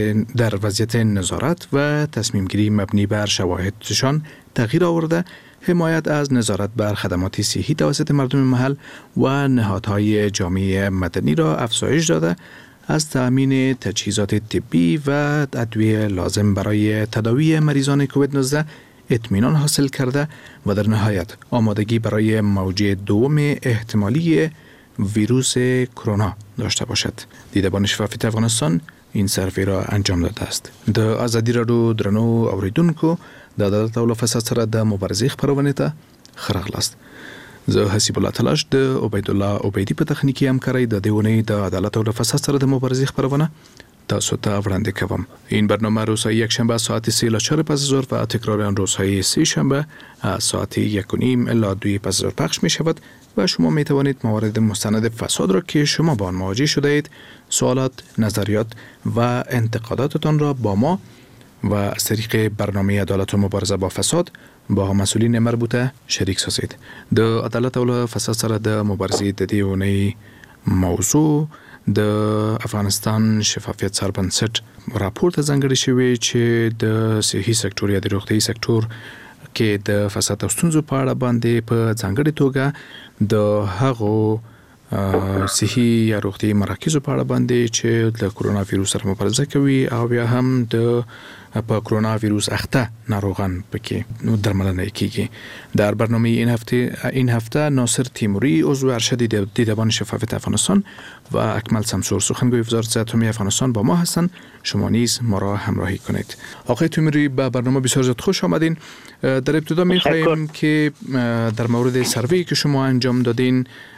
وضعیت نظارت و تصمیم گیری مبنی بر شواهدشان تغییر آورده، حمایت از نظارت بر خدمات صحی توسط مردم محل و نهادهای جامعه مدنی را افزایش داده، از تأمین تجهیزات طبی و ادویه لازم برای تداوی مریضان کووید 19 اطمینان حاصل کرده و در نهایت آمادگی برای موج دوم احتمالی ویروس کرونا داشته باشد. دیدبان شفافیت افغانستان این سروی را انجام داده است. د آزادی رادیو درنو اوریدونکو د عدالت او فساد سره د مبارزې خبرونه ته خراغلاست. زه حسیب الله تلاش د عبید الله عبیدی په تخنیکی همکاری د دیونی د عدالت او فساد سره د مبارزې خبرونه تاسو ته وړاندې کوم. این برنامه روزهای یکشنبه ساعت 3 الی 4 پس از ظهر و تکرار آن روزهای سه شنبه از ساعت 1 و نیم الی 2 پس از ظهر پخش می شود و شما می توانید موارد مستند فساد را که شما با آن مواجه شده اید، سوالات، نظریات و انتقاداتتان را با ما و از طریق برنامه عدالت و مبارزه با فساد با مسئولین مربوطه شریک سازید. د عدالت او فساد سره د مبارزې د دې اونۍ موضوع د افغانستان شفافیت سربنسټ راپور ته ځانګړی شوی چې د صحي سکتور یا د روغتیايي سکتور کې د فساد او ستونزو په اړه باندې په ځانګړي توګه د هغو صحي یا روغتیايي مراکزو په اړه باندې چې د کرونا ویروس سره مبارزه کوي او بیا هم د په کرونا ویروس اخته ناروغان پکې نو درملنه کیږي. در برنامه این هفته ناصر تیموری عضو ارشد دیدبان شفافیت افغانستان و اکمل سمسور سخنگوی وزارت صحت عامه افغانستان با ما هستند. شما نیز ما را همراهی کنید. آقای تیموری به برنامه بسیار زیاد خوش آمدین. در ابتدا می‌خوایم که در مورد سروی که شما انجام دادین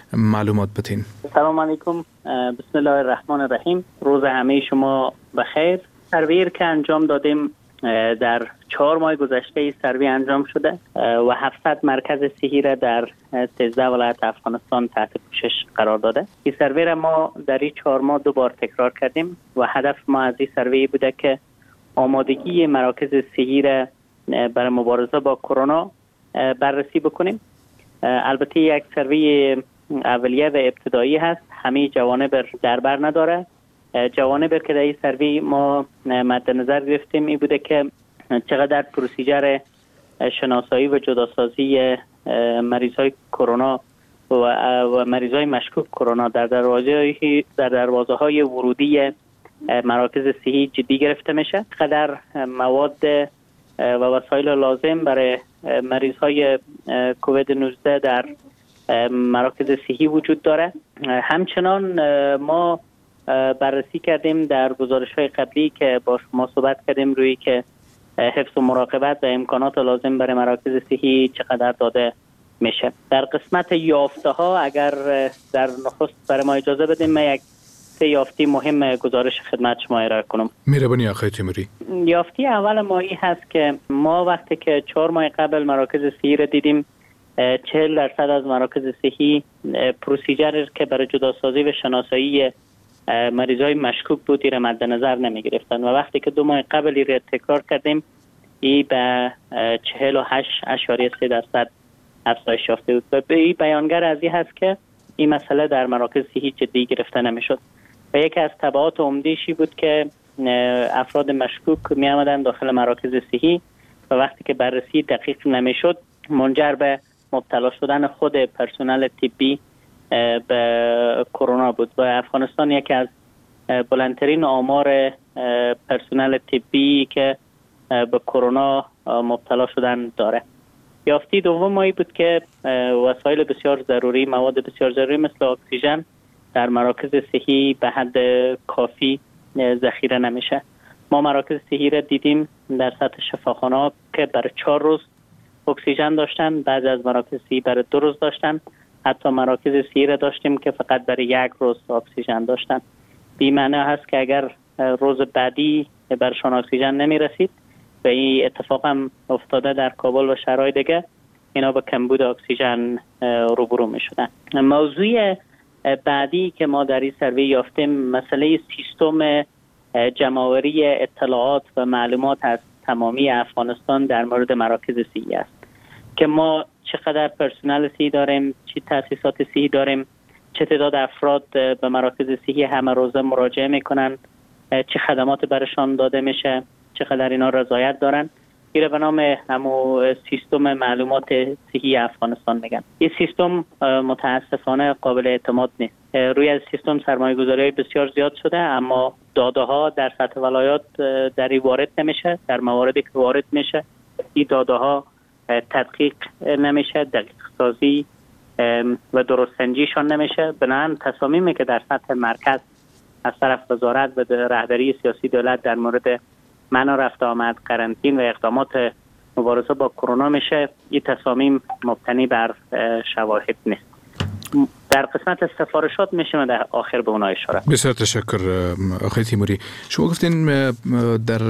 معلومات بتین. سلام علیکم، بسم الله الرحمن الرحیم. روز همه شما بخیر. سرویر که انجام دادیم در 4 ماه گذشته سروی انجام شده و 700 مرکز صحی را در 13 ولایت افغانستان تحت پوشش قرار داده. این سروی را ما در این 4 ماه 2 بار تکرار کردیم و هدف ما از این سروی بوده که آمادگی مراکز صحی را برای مبارزه با کرونا بررسی بکنیم. البته یک سروی اولیه و ابتدایی هست، همه جوانب در بر نداره. جوانب که در این سروی ما مد نظر گرفتیم این بوده که چقدر پروسیجر شناسایی و جداسازی مریض های کرونا و مریض های مشکوک کرونا در دروازه های ورودی مراکز صحی جدی گرفته میشه، چقدر مواد و وسایل لازم برای مریض های کووید 19 در مراکز صحی وجود داره. همچنان ما بررسی کردیم در گزارش‌های قبلی که با شما صحبت کردیم روی که حفظ و مراقبت و امکانات لازم برای مراکز صحی چقدر داده میشه. در قسمت یافته ها اگر در نخست برای ما اجازه بدیم من یک 3 یافته مهم گزارش خدمت شما ارائه کنم. مهربانی آقای تیموری. یافته اول ما این هست که ما وقتی که 4 ماه قبل مراکز صحی را دیدیم 40% از مراکز صحی پروسیجر که برای جداسازی و شناسایی مریضای مشکوک بود را مد نظر نمی گرفتن و وقتی که 2 ماه قبل را تکرار کردیم این به 48.3% افزایش یافته بود و این بیانگر از این هست که این مسئله در مراکز صحی جدی گرفته نمی شد و یکی از تبعات عمده‌ای بود که افراد مشکوک می آمدن داخل مراکز صحی و وقتی که بررسی دقیق نمی شد منجر به مبتلا شدن خود پرسنل طبی به کرونا بود و افغانستان یکی از بلندترین آمار پرسنل طبی که به کرونا مبتلا شدن داره. یافته دوم مایی بود که وسایل بسیار ضروری، مواد بسیار ضروری مثل اکسیژن در مراکز صحی به حد کافی ذخیره نمیشه. ما مراکز صحی را دیدیم در سطح شفاخانه‌ها که برای 4 روز اکسیژن داشتن، بعضی از مراکز صحی برای 2 روز داشتن، حتی مراکز صحی را داشتیم که فقط برای 1 روز اکسیژن داشتن. بی معنی هست که اگر روز بعدی برشان اکسیژن نمی رسید و این اتفاق هم افتاده در کابل و شهرهای دیگه، اینا به کمبود اکسیژن روبرو می شدن. موضوع بعدی که ما در این سروی یافتیم مسئله سیستم جمع‌آوری اطلاعات و معلومات از تمامی افغانستان در مورد مراکز صحی است که ما چقدر پرسنل صحی داریم، چه تأسیسات صحی داریم، چه تعداد افراد به مراکز صحی همه روزه مراجعه میکنن، چه خدمات برشان داده میشه، چقدر اینا رضایت دارن. این به نام همو سیستم معلومات صحی افغانستان میگن. این سیستم متاسفانه قابل اعتماد نیست. روی از سیستم سرمایه‌گذاری بسیار زیاد شده اما داده ها در سطح ولایات در این وارد نمیشه. در مواردی که وارد میشه این داده ها تدقیق نمیشه، دقیق سازی و درست سنجیشان نمیشه. بنابراین تصامیمی که در سطح مرکز از طرف وزارت و رهبری سیاسی دولت در مورد منع رفت آمد، قرنطین و اقدامات مبارزه با کرونا میشه، این تصامیم مبتنی بر شواهد نیست. در قسمت سفارشات میشه در آخر به اونها اشاره. بسیار تشکر آقای تیموری. شما گفتین در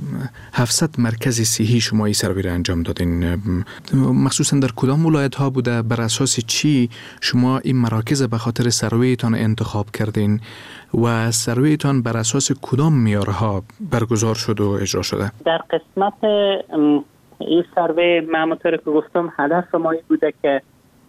700 مرکز صحی شما این سروی را انجام دادین، مخصوصا در کدام ولایت ها بوده؟ بر اساس چی شما این مراکز به خاطر سرویتان انتخاب کردین و سرویتان بر اساس کدام معیارها برگزار شد و اجرا شده؟ در قسمت این سروی همونطور که گفتم هدف ما این بوده که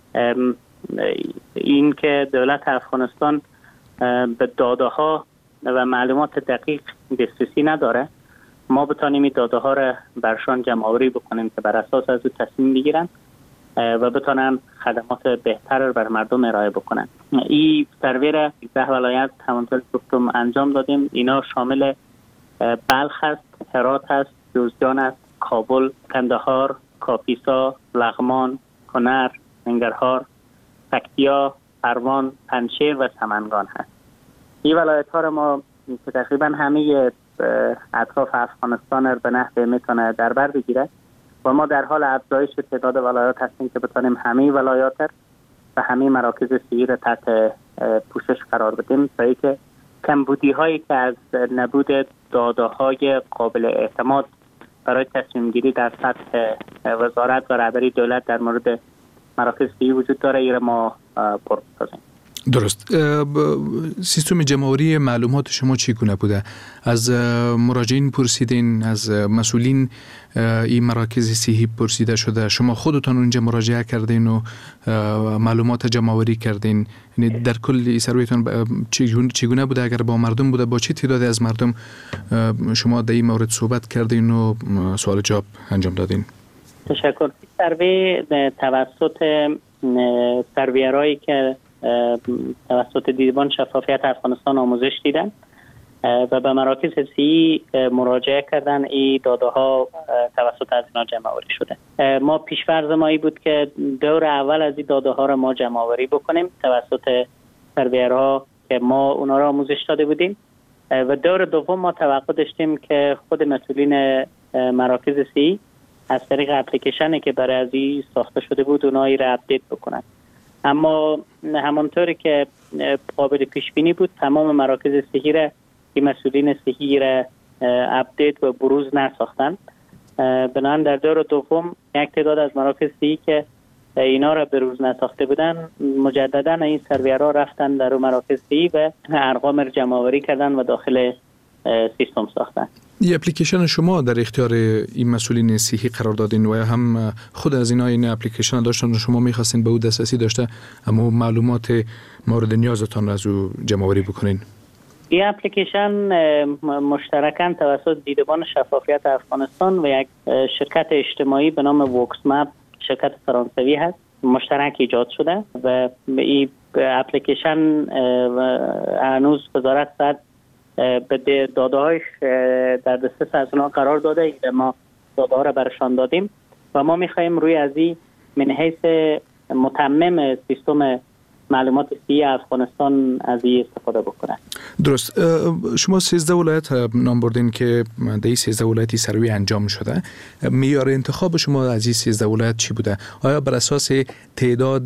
این که دولت افغانستان به داده ها و معلومات دقیق دسترسی نداره، ما بتانیم این داده ها را برشان جمع آوری بکنیم که بر اساس از او تصمیم بگیرن و بتانن خدمات بهتر را بر مردم ارائه بکنن. این سروی را 10 ولایت همونطور که گفتم انجام دادیم. اینا شامل بلخ است، هرات است، جوزجان است، کابل، کندهار، کاپیسا، لغمان، کنر، ننگرهار، پکتیا، پروان، پنجشیر و سمنگان هست. این ولایت ها را ما که تقریبا همه اطراف افغانستان را به نحوی میتونه در بر بگیره و ما در حال افزایش تعداد ولایات هستیم که بتانیم همه ولایات را و همه مراکز صحی را تحت پوشش قرار بدیم تا اینکه کمبودی هایی که از نبود داده های قابل اعتماد برای تصمیم گیری در سطح وزارت و رهبری دولت در مورد مراکز صحی وجود داره، این را ما پر بسازیم. درست. سیستم جمع‌آوری معلومات شما چگونه بوده؟ از مراجعین پرسیدین، از مسئولین این مراکز صحی پرسیده شده، شما خودتان اونجا مراجعه کردین و معلومات جمع‌آوری کردین؟ یعنی در کل سرویتون چگونه بوده؟ اگر با مردم بوده، با چه تعدادی از مردم شما در این مورد صحبت کردین و سوال جواب انجام دادین؟ تشکر. سروی توسط سرویرایی که توسط دیوان شفافیت افغانستان آموزش دیدن و به مراکز صحی مراجعه کردن، این داده ها توسط از اینا جمع آوری شده. ما پیش‌فرض ما بود که دور اول از این داده ها را ما جمع آوری بکنیم توسط سرویرها که ما اونا را آموزش داده بودیم، و دور دوم ما توقع داشتیم که خود مسئولین مراکز صحی از طریق اپلیکیشنی که برای از این ساخته شده بود اونایی را اپدیت بکنن. اما همانطوری که قابل پیش بینی بود تمام مراکز صحی را که مسئولین صحی را اپدیت و بروز نساختند. بنابراین در دور دوم یک تعداد از مراکز صحی که اینا را بروز نساخته بودن مجددا این سرویرها رفتن در مراکز صحی و ارقام را جمع آوری کردن و داخل سیستم ساختن. این اپلیکیشن شما در اختیار این مسئولین صحی قرار دادین و هم خود از این اپلیکیشن داشتن و شما می‌خواستین به او دسترسی داشته اما معلومات مورد نیازتان از او جمع آوری بکنین؟ این اپلیکیشن مشترکاً توسط دیدبان شفافیت افغانستان و یک شرکت اجتماعی به نام وکسمپ، شرکت فرانسوی هست، مشترک ایجاد شده و این اپلیکیشن هنوز وزارت صحت به داده هایش در دسترس از اونها قرار داده. ما داده ها را برشان دادیم و ما میخواییم روی از این من حیث متمم سیستم معلومات صحی افغانستان از این استفاده بکنن. درست. شما 13 ولایت نام بردین که در این 13 ولایتی سروی انجام شده. معیار انتخاب شما از این 13 ولایت چی بوده؟ آیا بر اساس تعداد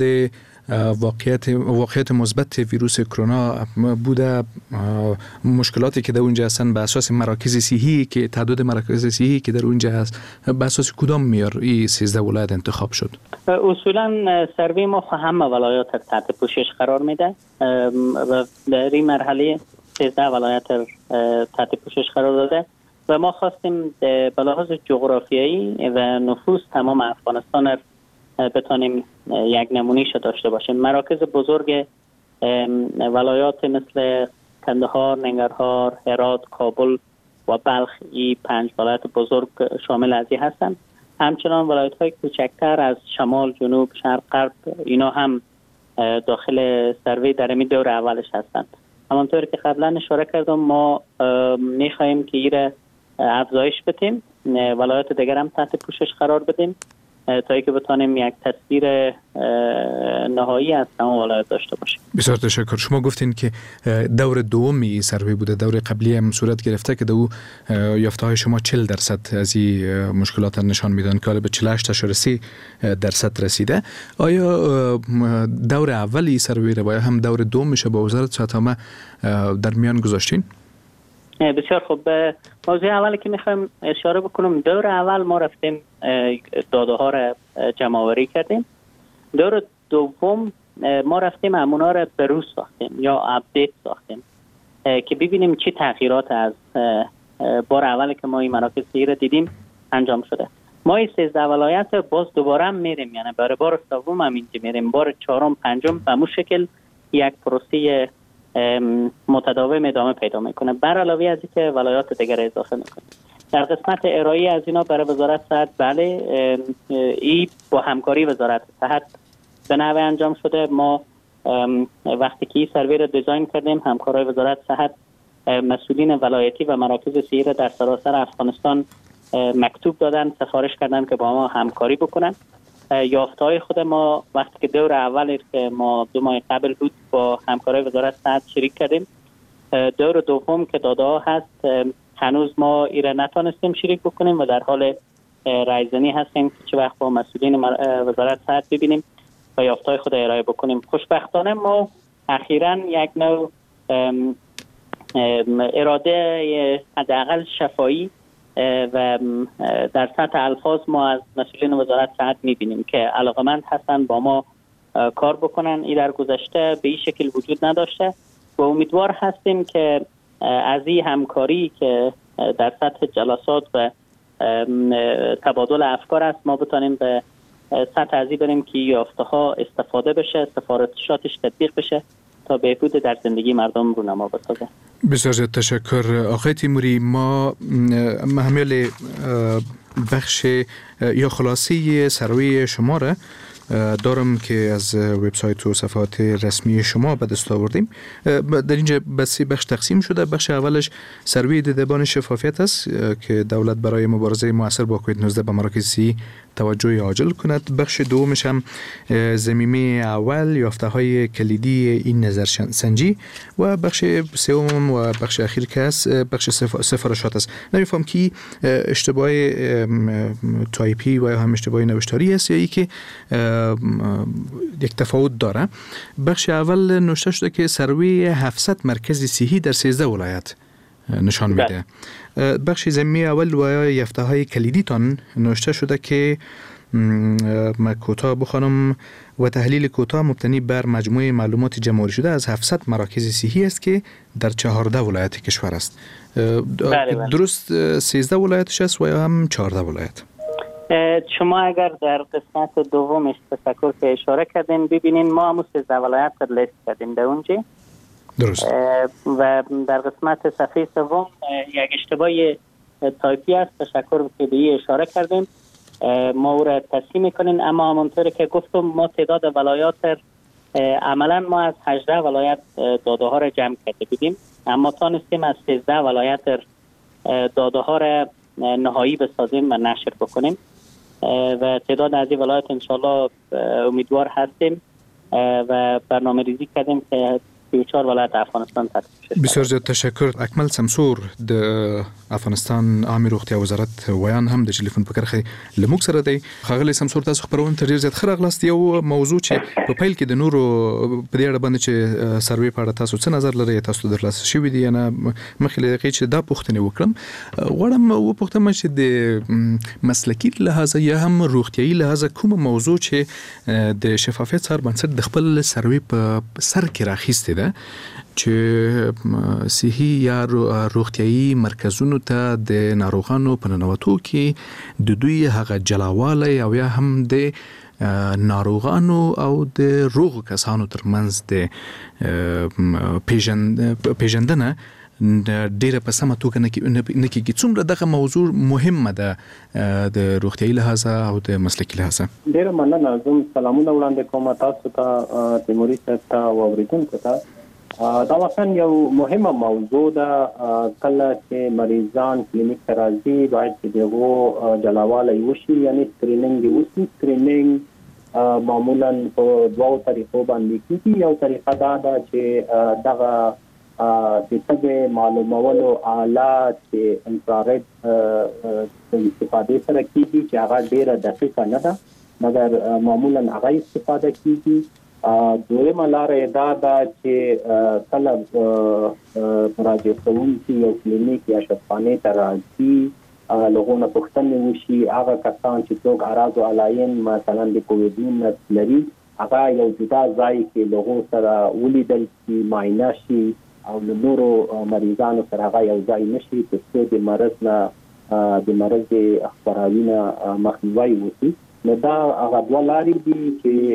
واقعیت مثبت ویروس کرونا بوده، مشکلاتی که در اونجا هستن به اساس مراکز صحی که تعداد مراکز صحی که در اونجا هست، به اساس کدام معیار این 13 ولایت انتخاب شد؟ اصولا سروی ما همه ولایات تحت پوشش قرار میده و در این مرحله 13 ولایت تحت پوشش قرار داده و ما خواستیم به لحاظ جغرافیایی و نفوس تمام افغانستان بتانیم یک نمونه‌اش داشته باشیم. مراکز بزرگ ولایات مثل کندهار، ننگرهار، هرات، کابل و بلخ، این 5 ولایت بزرگ شامل از این هستند. همچنان ولایت‌های کوچکتر از شمال، جنوب، شرق، غرب اینا هم داخل سروی در این دور اولش هستند. همانطور که قبلا اشاره کردم ما می‌خوایم که این افزایش بدیم، ولایت دیگر هم تحت پوشش قرار بدیم تا اینکه بتونیم یک تصویر نهایی از تمام ولایت داشته باشیم. بسیار تشکر. شما گفتین که دور دومی سروی بوده، دور قبلی هم صورت گرفته که دو یافته‌های شما 40% از این مشکلات نشان میدن که به 48.3% رسیده. آیا دور اولی سروی رو هم دور دومش با وزارت صحت عامه در میان گذاشتین؟ بسیار خوب. موضوع اولی که میخوایم اشاره بکنم، دور اول ما رفتیم داده ها را جمع آوری کردیم. دور دوم ما رفتیم همونا را بروز ساختیم یا اپدیت ساختیم که ببینیم چی تغییرات از بار اولی که ما این مراکز صحی را دیدیم انجام شده. ما این 13 ولایت باز دوباره هم میریم، یعنی برای بار سوم هم اینجا میریم، بار چهارم، پنجم به همون شکل یک پروسه متداوم ادامه پیدا میکنه، بر علاوه از اینکه ولایات دیگر اضافه میکنه. در قسمت ارائه از اینا برای وزارت صحت، بله این با همکاری وزارت صحت به نحوه انجام شده. ما وقتی که این سروی را دیزاین کردیم، همکارای وزارت صحت مسئولین ولایتی و مراکز صحی را در سراسر افغانستان مکتوب دادن، سفارش کردن که با ما همکاری بکنن. یافته‌های خود ما وقتی که دور اول که ما 2 ماه قبل بود با همکارای وزارت صحت شریک کردیم، دور دوم که داده ها هست هنوز ما ایره نتونستیم شریک بکنیم و در حال رایزنی هستیم که چه وقت با مسئولین وزارت صحت ببینیم و یافته‌های خود ارائه بکنیم. خوشبختانه ما اخیراً یک نوع اراده حداقل شفایی و در سطح الفاظ ما از مسئولین وزارت صحت می‌بینیم که علاقمند هستند با ما کار بکنن. این در گذشته به این شکل وجود نداشته و امیدوار هستیم که از این همکاری که در سطح جلسات و تبادل افکار است ما بتانیم به سطح ازی بریم که یافته ها استفاده بشه، سفارشاتش تطبیق بشه تا بهبود در زندگی مردم رو نما بسازه. بسیار زیاد تشکر آقای تیموری. ما محمل بخش یا خلاصه سروی شما را دارم که از وبسایت و صفحات رسمی شما به دست آوردیم. در اینجا بسی بخش تقسیم شده. بخش اولش سروی دیدبان شفافیت است که دولت برای مبارزه مؤثر با کووید 19 به مراکز صحی توجه عاجل کند. بخش دومش هم ضمیمه اول یافته های کلیدی این نظرسنجی و بخش سوم و بخش اخیر که است بخش سفارشات است. نمیفهم که اشتباه تایپی و یا هم اشتباه نوشتاری است یا ای که یک تفاوت داره. بخش اول نوشته شده که سروی 700 مرکز صحی در 13 ولایت نشان میده. بخش ضمیمه اول و یافته های کلیدی تان نوشته شده که ما کوتاه بخوانم و تحلیل کوتاه مبتنی بر مجموعه معلومات جمع شده از 700 مراکز صحی است که در 14 ولایت کشور است. درست 13 ولایتش است و یا هم 14 ولایت؟ شما اگر در قسمت دومش تفکر که اشاره کردین ببینین ما هم 13 ولایت رو لیست کردیم در اونجا. درست. و در قسمت صفحه سوم یک اشتباه تایپی است، تشکر که به این اشاره کردیم، ما او را تصحیح میکنین. اما همونطور که گفتم ما تعداد ولایات عملا ما از 18 ولایت داده ها را جمع کرده بودیم، اما تانستیم از 13 ولایت داده ها را نهایی بسازیم و نشر بکنیم و تعداد از این ولایت انشالله امیدوار هستیم و برنامه ریزی کردیم که 34 ولایت افغانستان تطبیق شد. بسیار زیاد تشکر. اکمل سمسور د افغانستان عامه روغتیا وزارت ویان هم د ټلیفون په کرخه لموږ سره دی. ښاغلی سمسور تاسو خبرونه ته ډیر زیات ښه راغلاست. یو موضوع چې په پیل کې د نورو په دې اړه باندې چې سروې په اړه تاسو څه نظر لرئ تاسو درلاسه شوي دي نه مخکې له دقیقې چې دا پوښتنې وکړم غواړم وپوښتم چې د مسلکي لحاظه یا هم روغتیایي لحاظه کومه موضوع چې د شفافیت سره بنسټ د خپل سروې په سر کې راخیستې ده چې صحي یا روغتیایي مرکزونو ته د ناروغانو په ننوتو کې د دوی هغه جلاوالی او یا هم د ناروغانو او د روغو کسانو ترمنځ د پیژندنه ډیره په سمه توګه نه کېږي. څومره دغه موضوع مهمه ده د روغتیایي لحاظه او د مسلکي لحاظه؟ ډیره مننه. زه سلامونه وړاندې کوم تاسو ته، تیموري صاحب ته او اورېدونکو ته. دا واقعا یو مهمه موضوع ده. کله چې مریضان کلینیک ته راځي باید چې دغه جلاوالی وشي، یعنی سکرینینګ وشي. سکرینینګ معمولا په دوه طریقو باندې کیږي. یو طریقه دا ده چې دغه د تګ معلومولو آلات چې انفرارید استفاده سره کیږي چې هغه ډیره دقیقه نه ده مګر معمولا هغه استفاده کیږي. دویمه لاره دا ده چې کله مراجعه کوونکي یو کلینیک یا شفاخانه ته راځي لغونه پوښتنې وشي، هغه کسان چې څوک اعراض او علایم مثلا د کوویډ لري هغه یو جدا ځای کې لغو سره ولیدل شي، معاینه شي او له نورو مریضانو سره هغه یو ځای نشي ترڅو د مرض د خپراوي نه مخنیوی وشي. نو دا هغه دوه لارې دي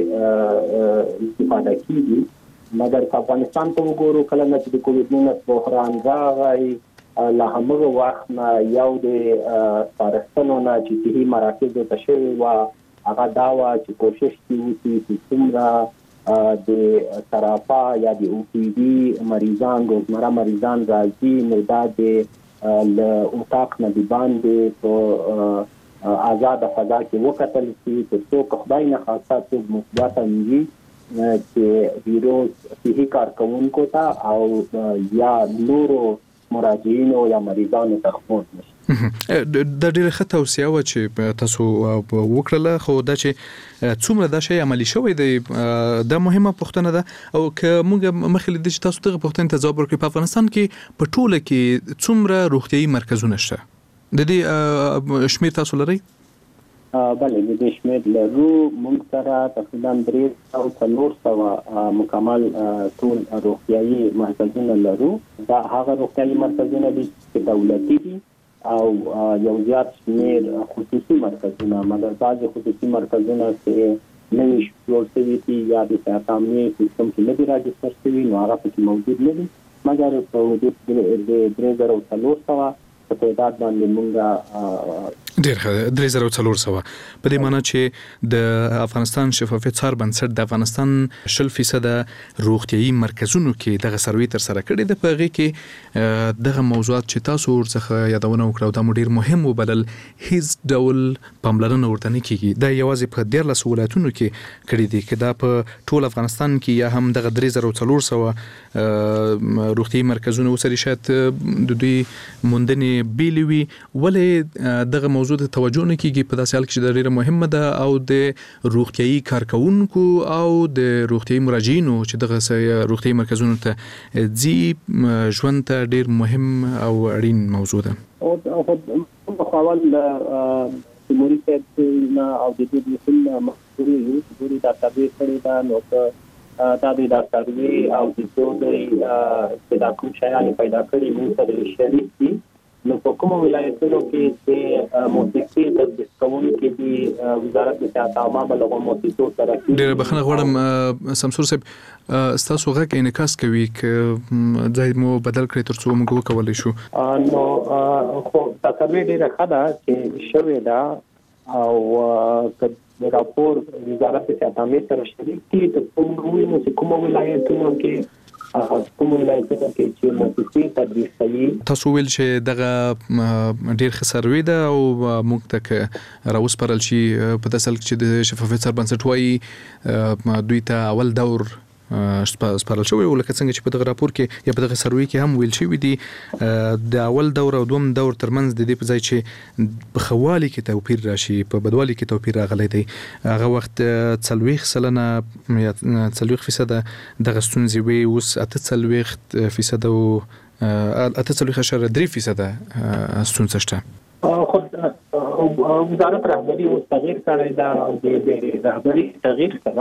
چې استفاده کیږي. مګر په افغانستان ته وګورو کله چې د کوویډ بحران راغی له همغه وخت نه یو د سپارښتنو نه چې صحي مراکزو ته شوي وه هغه دا وه چې کوشش وکړي چې څومره د سرافا یا د او پی ډي مریضان روزمره مریضان راځي نو دا د اتاق نه د باندې په آزاد فضا کې وکتل شي ترڅو که خدای نه خاصه څوک مثبت وي چې ویروس صحي کارکوونکو ته او یا نورو مراجعینو یا مریضانو ته خپور نشي. د ډیره ښه توصیه و چې تاسو وکړله، خو دا چې څومره دا شی عملی شوی دی دا مهمه پوښتنه ده. او که موږ مخکې لیدل چې تاسو دغه پوښتنې ته ځواب ورکړئ، په افغانستان کې په ټوله کې څومره روغتیايي مرکزونه شته؟ د دې شمیر تاسو لرئ؟ بله، د دې شمیر لرو. موږ سره تقریبا 300 مکمل ټول روغتیايي مرکزونه لرو. دا هغه روغتیايي مرکزونه دي چې دولتي دي او یو زیات شمیر خصوصي مرکزونه، مګر بعضې خصوصي مرکزونه چې نوي جوړ شوي دي یا د صحت عامې سیستم کې نه دي راجستر شوي، نو هغه پکې موجود نه دي. مګر په حدود د 3400 په تعداد باندې مونږ ډېر ښه 3400 په دې معنی چې د افغانستان شفافیت څار بنسټ د افغانستان 0% روغتیايي مرکزونو کې دغه سروي تر سره کړی د پغې کې دغه موضوعات چې تاسو ورڅخه یادونه وکړو دا ډېر مهم وبلل. هیڅ ډول پاملرنه ورته نه کیږي. دا یوازې په 14 ولایتونو کې کړی دی، که دا په ټول افغانستان کې یا هم دغه 3400 روغتیايي مرکزونه وسري شاید د دوی موندنې بیلې وي، ولې دغه موضوع د توجه نه کیږي په داسې حال کې چې د ډیره مهمه ده او د روغتیايي کارکونکو او د روغتیايي مراجعینو چې دغه روغتیايي مرکزونو ته ځي ژوند ته ډیر مهم او اړین موضوع ده. او په خپل تیموري صاحب نه او د دې مسله مخوري دا تابع کړی دا نو دا د ډاکټري او د دوی چې دا کوم شایان پیدا کړی موږ سره شریک دي. نو په کومو ولایتونو کې چې موسیقي د ډسکاونټ کې دي وزارت د صحت عامه له موسیقي سره ډېر بخښنه غواړم سمسور صاحب، ستاسو غږ انعکاس کوي که ځای مو بدل کړئ ترڅو موږ وکولی شو. نو خو تاسو ډېر ښه ده چې شوې ده او که راپور وزارت د صحت عامه سره شریک دي ته کومو ولایتونو کې تاسو ویل چې دغه ډیر ښه سروي ده او موږ ته راوسپارل شي په داسې چې د شفافیت سر بنسټ وایي دوی ته اول دور سپارل شوی او لکه څنګه چې په دغه راپور کې یا په دغه سروي کې هم ویل شوی دی د اول دور او دوم دور ترمنځ د دې په ځای چې په خوالي کې توپیر راشي په بدوالي کې توپیر راغلی دی. هغه وخت 40% یا 40% دغه ستونزې وي، اوس 48% او 48.3% ستونزه شته. خود وزارت رهبری اوس تغییر کړی دا او د رهبری تغییر سره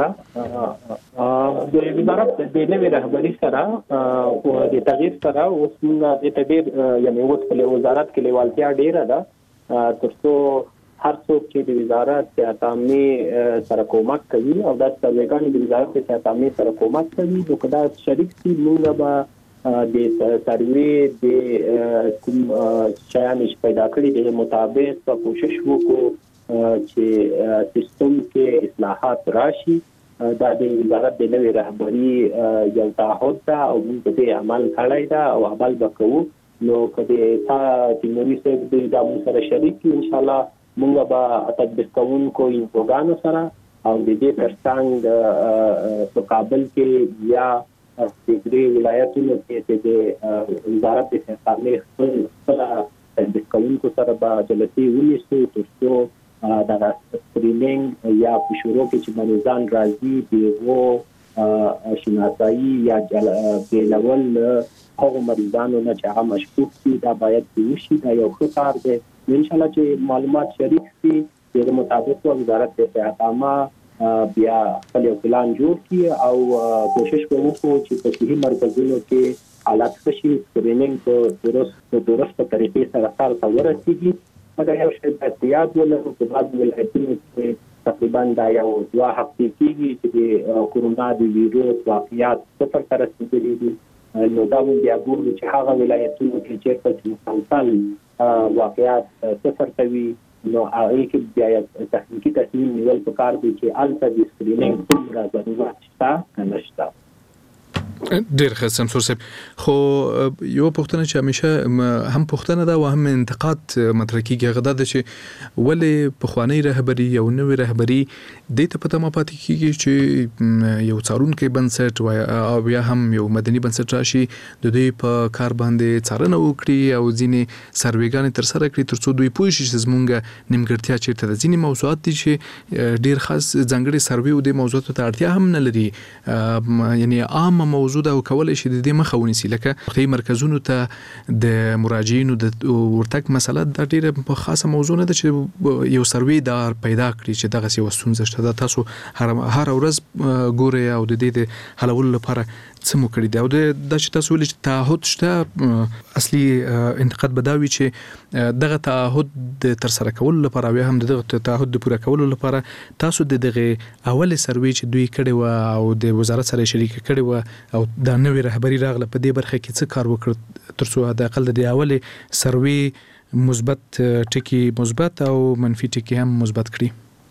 د وزارت د نوې رهبری سره او د تغییر سره اوس موږ د تغییر یعنی اوس په وزارت کې لیوالتیا ډیره ده ترڅو هر څوک چې د وزارت صحت عامه سره کومک کوي او د سرویګانو د وزارت صحت عامه سره کومک کوي نو کدا شریک سي موږ به د سروي د کوم شایان چې پیدا کړی د مطابق په کوشش وکړو چې سیستم کې اصلاحات راشي. دا د وزارت د نوې رهبری یو تعهد ده او موږ په عمل کړی ده او عمل وکړو. نو کله چې تیموري صاحب د دامو سره شریک ان شاء الله موږ به تطبیق کوونکو انفوګانو سره او د دې ترڅنګ په کابل کې یا د دې ولایتونو کې د وزارت د صحت عامه خپل تطبیق کوونکو سره به جلسې ونیسو ترڅو د سکرینینګ یا په شروع کې چې مریضان راځي دغه شناسایی یا بیلول هغه مریضانو نه چې هغه مشکوک دي دا باید وشي. دا یو ښه کار دی. ان شاء الله چې معلومات شریک شي د مطابق وزارت د صحت عامه بیا خپل پلان جوړ کړي او کوشش وکړو چې په صحي مرکزونو کې حالات ښه شي، سکرینینګ په درسته طریقې سره سره ورسیږي. مګر یو شی باید یاد ولرو چې بعض ولایتونو کې تقریبا دا یو 2 هفتې کېږي چې د کورونا د ویروس واقعیات صفر ته رسېدلي دي. نو دا موږ بیا ګورو چې هغه ولایتونو کې چېرته مسلسل واقعیات صفر ته وي نو هغه کې بیا تخنیکی تصمیم نیول پکار دی چې الته د سکرینینګ څومره ضرورت شته که نشته. ډیر ښه سمسور صاحب. خو یو پوښتنه چې همیشه هم پوښتنه ده او هم انتقاد مطرح کیږي هغه ده چې ولې پخوانی رهبري او نوې رهبري دې ته پته ما پاتې کیږي چې یو څارونکی بنسټ او بیا هم یو مدني بنسټ راشي د دوی په کار باندې څارنه وکړي او ځینې سروېګانې تر سره کړي ترڅو دوی پوه شي چې زمونږ نیمګړتیا چیرته ده. ځینې موضوعات دي چې ډیر خاص ځانګړي سروې او د موضوعاتو ته اړتیا هم نه لري، یعنی عام موضوع ده او کولای شي د دې مخه ونیسي، لکه روغتیايي مرکزونو ته د مراجعینو د ورتګ مسله د ډیره خاصه موضوع نه ده چې یو سروې دار پیدا کړي چې دغه یو ستونزه شته. تاسو هر ورځ ګورئ او د دې د حلولو لپاره څه مو کړي دي؟ او د چې تاسو ویل چې تعهد شته، اصلي انتقاد بداوي چې دغه تعهد د تر سره کولو لپاره او هم دغه تعهد د پوره کولو لپاره تاسو دغه اول سروې چې دوی کړي و او د وزارت سره شریک کړي و او د نوې رهبری راغله په دې برخه کې څه کار وکړ ترڅو د اقل د اولې سروې مثبت ټکی مثبت او منفي ټکی هم مثبت کړي؟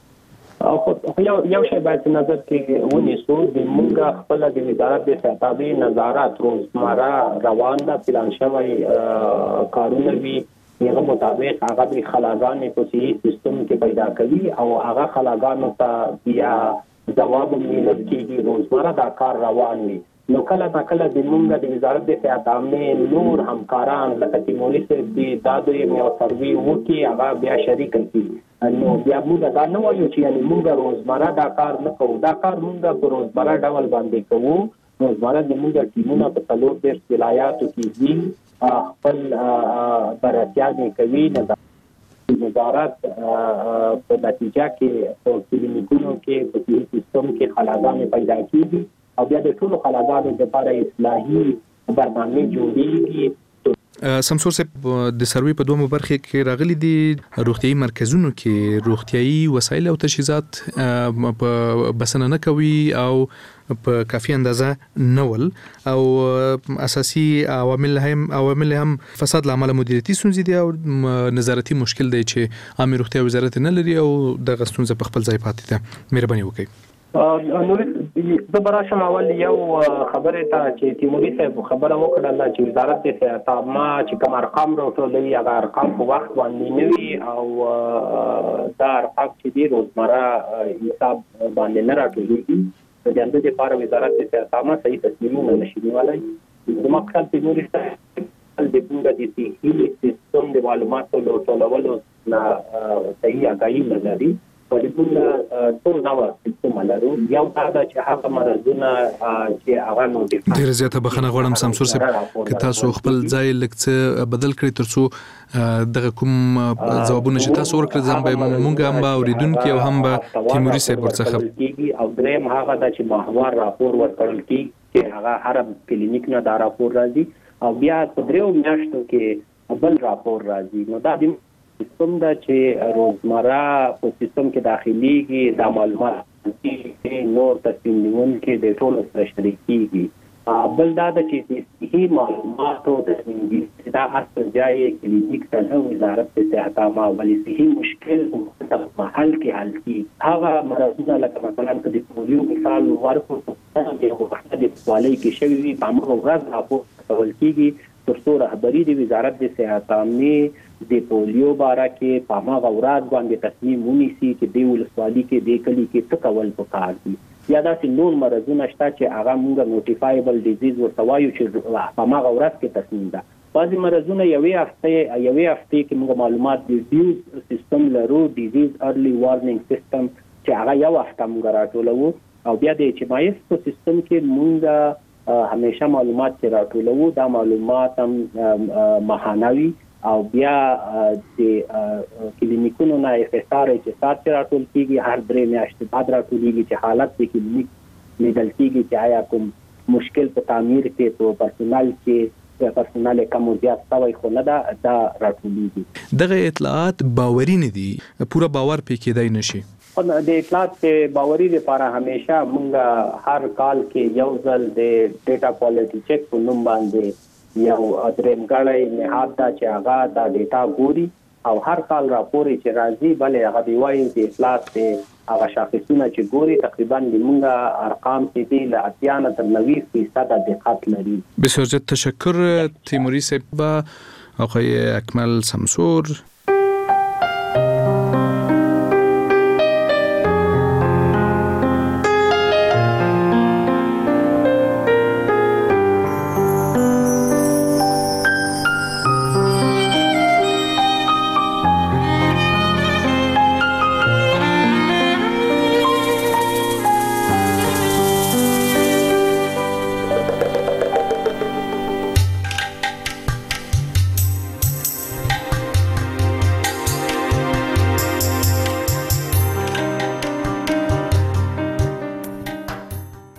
یو شی باید نظر کې ونیسو، د مونږ خپل د وزارت د ساتابي نظارت روزمره روان ده، پلان شوی کارونه وي، هغه مطابق هغه د خلاګانې په صحیح سیستم کې پیدا کوي او هغه خلاګانو ته بیا جواب میلل کېږي، روزمره دا کار روان وي. نو کله د مونږ د وزارت د صحت عامه نور همکاران لکه تیموري صاحب دي دا دوی یو سروې وکړي هغه بیا شریک کړي، نو بیا موږ دا نه وایو چې یعنی موږ روزمره دا کار نه کوو، دا کار موږ په روزمره ډول باندې کوو. روزمره د موږ ټیمونه په 43 ولایاتو کې دي، خپل بررسیانې کوي، وزارت په نتیجه کې په کلینیکونو کې په صحي سیستم کې خلاګانې پیدا کیږي او بیا د ټولو خلاګانو لپاره اصلاحي برنامه جوړیږي. سمسور صاحب د سروې په دوه برخه کې راغلي دي، روغتيایي مرکزونو کې روغتيایي وسایل او تجهیزات په بسنه نه کوي او په کافي اندازه نول او اساسي عوامل هم فساد لامل مدیریتي ستونزې دي او نظارتي مشکل دی چې عامه روغتیا وزارت نه لري او د غستونزه په خپل ځای پاتې ده. مهرباني وکړئ. نور د براشم اول یو خبره ته چې تیموري صاحب خبره وکړه چې وزارت د صحت عامه چې کوم ارقام راټولوي هغه ارقام په وخت باندې نه وي او دا ارقام چې دی روزمره حساب باندې نه راټولېږي، د دې لپاره وزارت د صحت عامه صحیح تصمیمونه نشي نیولای. زما خپل تیموري صاحب د پوره د صحي سیستم د معلوماتو راټولولو نه صحیح آگاهي نه لري. ټول نو سیستم لرو، یو دا چې هغه مرزونه چې هغه نو دي ډیر زیاته بخنه غواړم سمسور صاحب که تاسو خپل ځای لکه بدل کړئ ترڅو دغه کوم ځوابونه چې تاسو ورکړل زم به مونږ هم اوریدونکو او هم به تیموري صاحب ورڅخه او دریم هغه دا چې محور راپور ورکړل کی چې هغه هر کلینیک نه دا راپور راځي او بیا په دریو میاشتو کې بل راپور راځي. نو دا د سیستم دا چې روزمره په سیستم کې داخليږي، دا معلومات چې نور تصمیم نیونکي د ټولو سره شریک کیږي. بل دا چې د صحي معلوماتو د تصمیم دا اصل ځای کلینیک ته وزارت د صحت عامه ولې صحي مشکل په محل کې حل کی. هغه مرزونه لکه مثلا د پولیو مثال ورکو د وخت د والي کې شوی په موږ ورځ راپور کول کیږي ترڅو رهبری د وزارت د صحت عامه د پولیو باره کې په هغه ورځ باندې تصمیم ونیسي چې د ولسوالۍ کې د کلی کې څه کول پکار دي، یا داسې نور مرزونه شته چې هغه موږ نوټیفایبل ډیزیز ورته وایو چې په هغه ورځ کې تصمیم ده. بعضې مرزونه یوې هفتې کې موږ معلومات د ډیوز سیستم لرو، ډیزیز ارلی وارنینګ سیستم چې هغه یو هفته موږ راټولوو او بیا د اچ ام آی اس په سیستم کې موږ همیشه معلومات چې راټولوو دا معلومات هم ماهانوي او بیا د کلینیکونو نه اف اس ار چې سات راټول کیږي هر درې میاشتې بعد راټولېږي چې حالت د کلینیک لیدل کیږي چې آیا کوم مشکل په تعمیر کې په پرسونل کې کم زیات شوی خو نه دا راټولېږي. دغه اطلاعات باوري نه دي، پوره باور پې کېدای نشي. د اطلاعات باوري لپاره همیشه موږ هر کال کې یو ځل د ډیټا کوالټي چیک په نوم باندې یو درېمګړی نهاد دا چې هغه دا ډیټا ګوري او هر کال راپور چې راځي بلې هغه دی وایي د اطلاعات هغه شاخصونه چې ګوري تقریبا لمونږه ارقام چې دي له 80 نه تر 90% دقت لري. بسیار زیاد تشکر تیموری صاحب و آقای اکمل سمسور.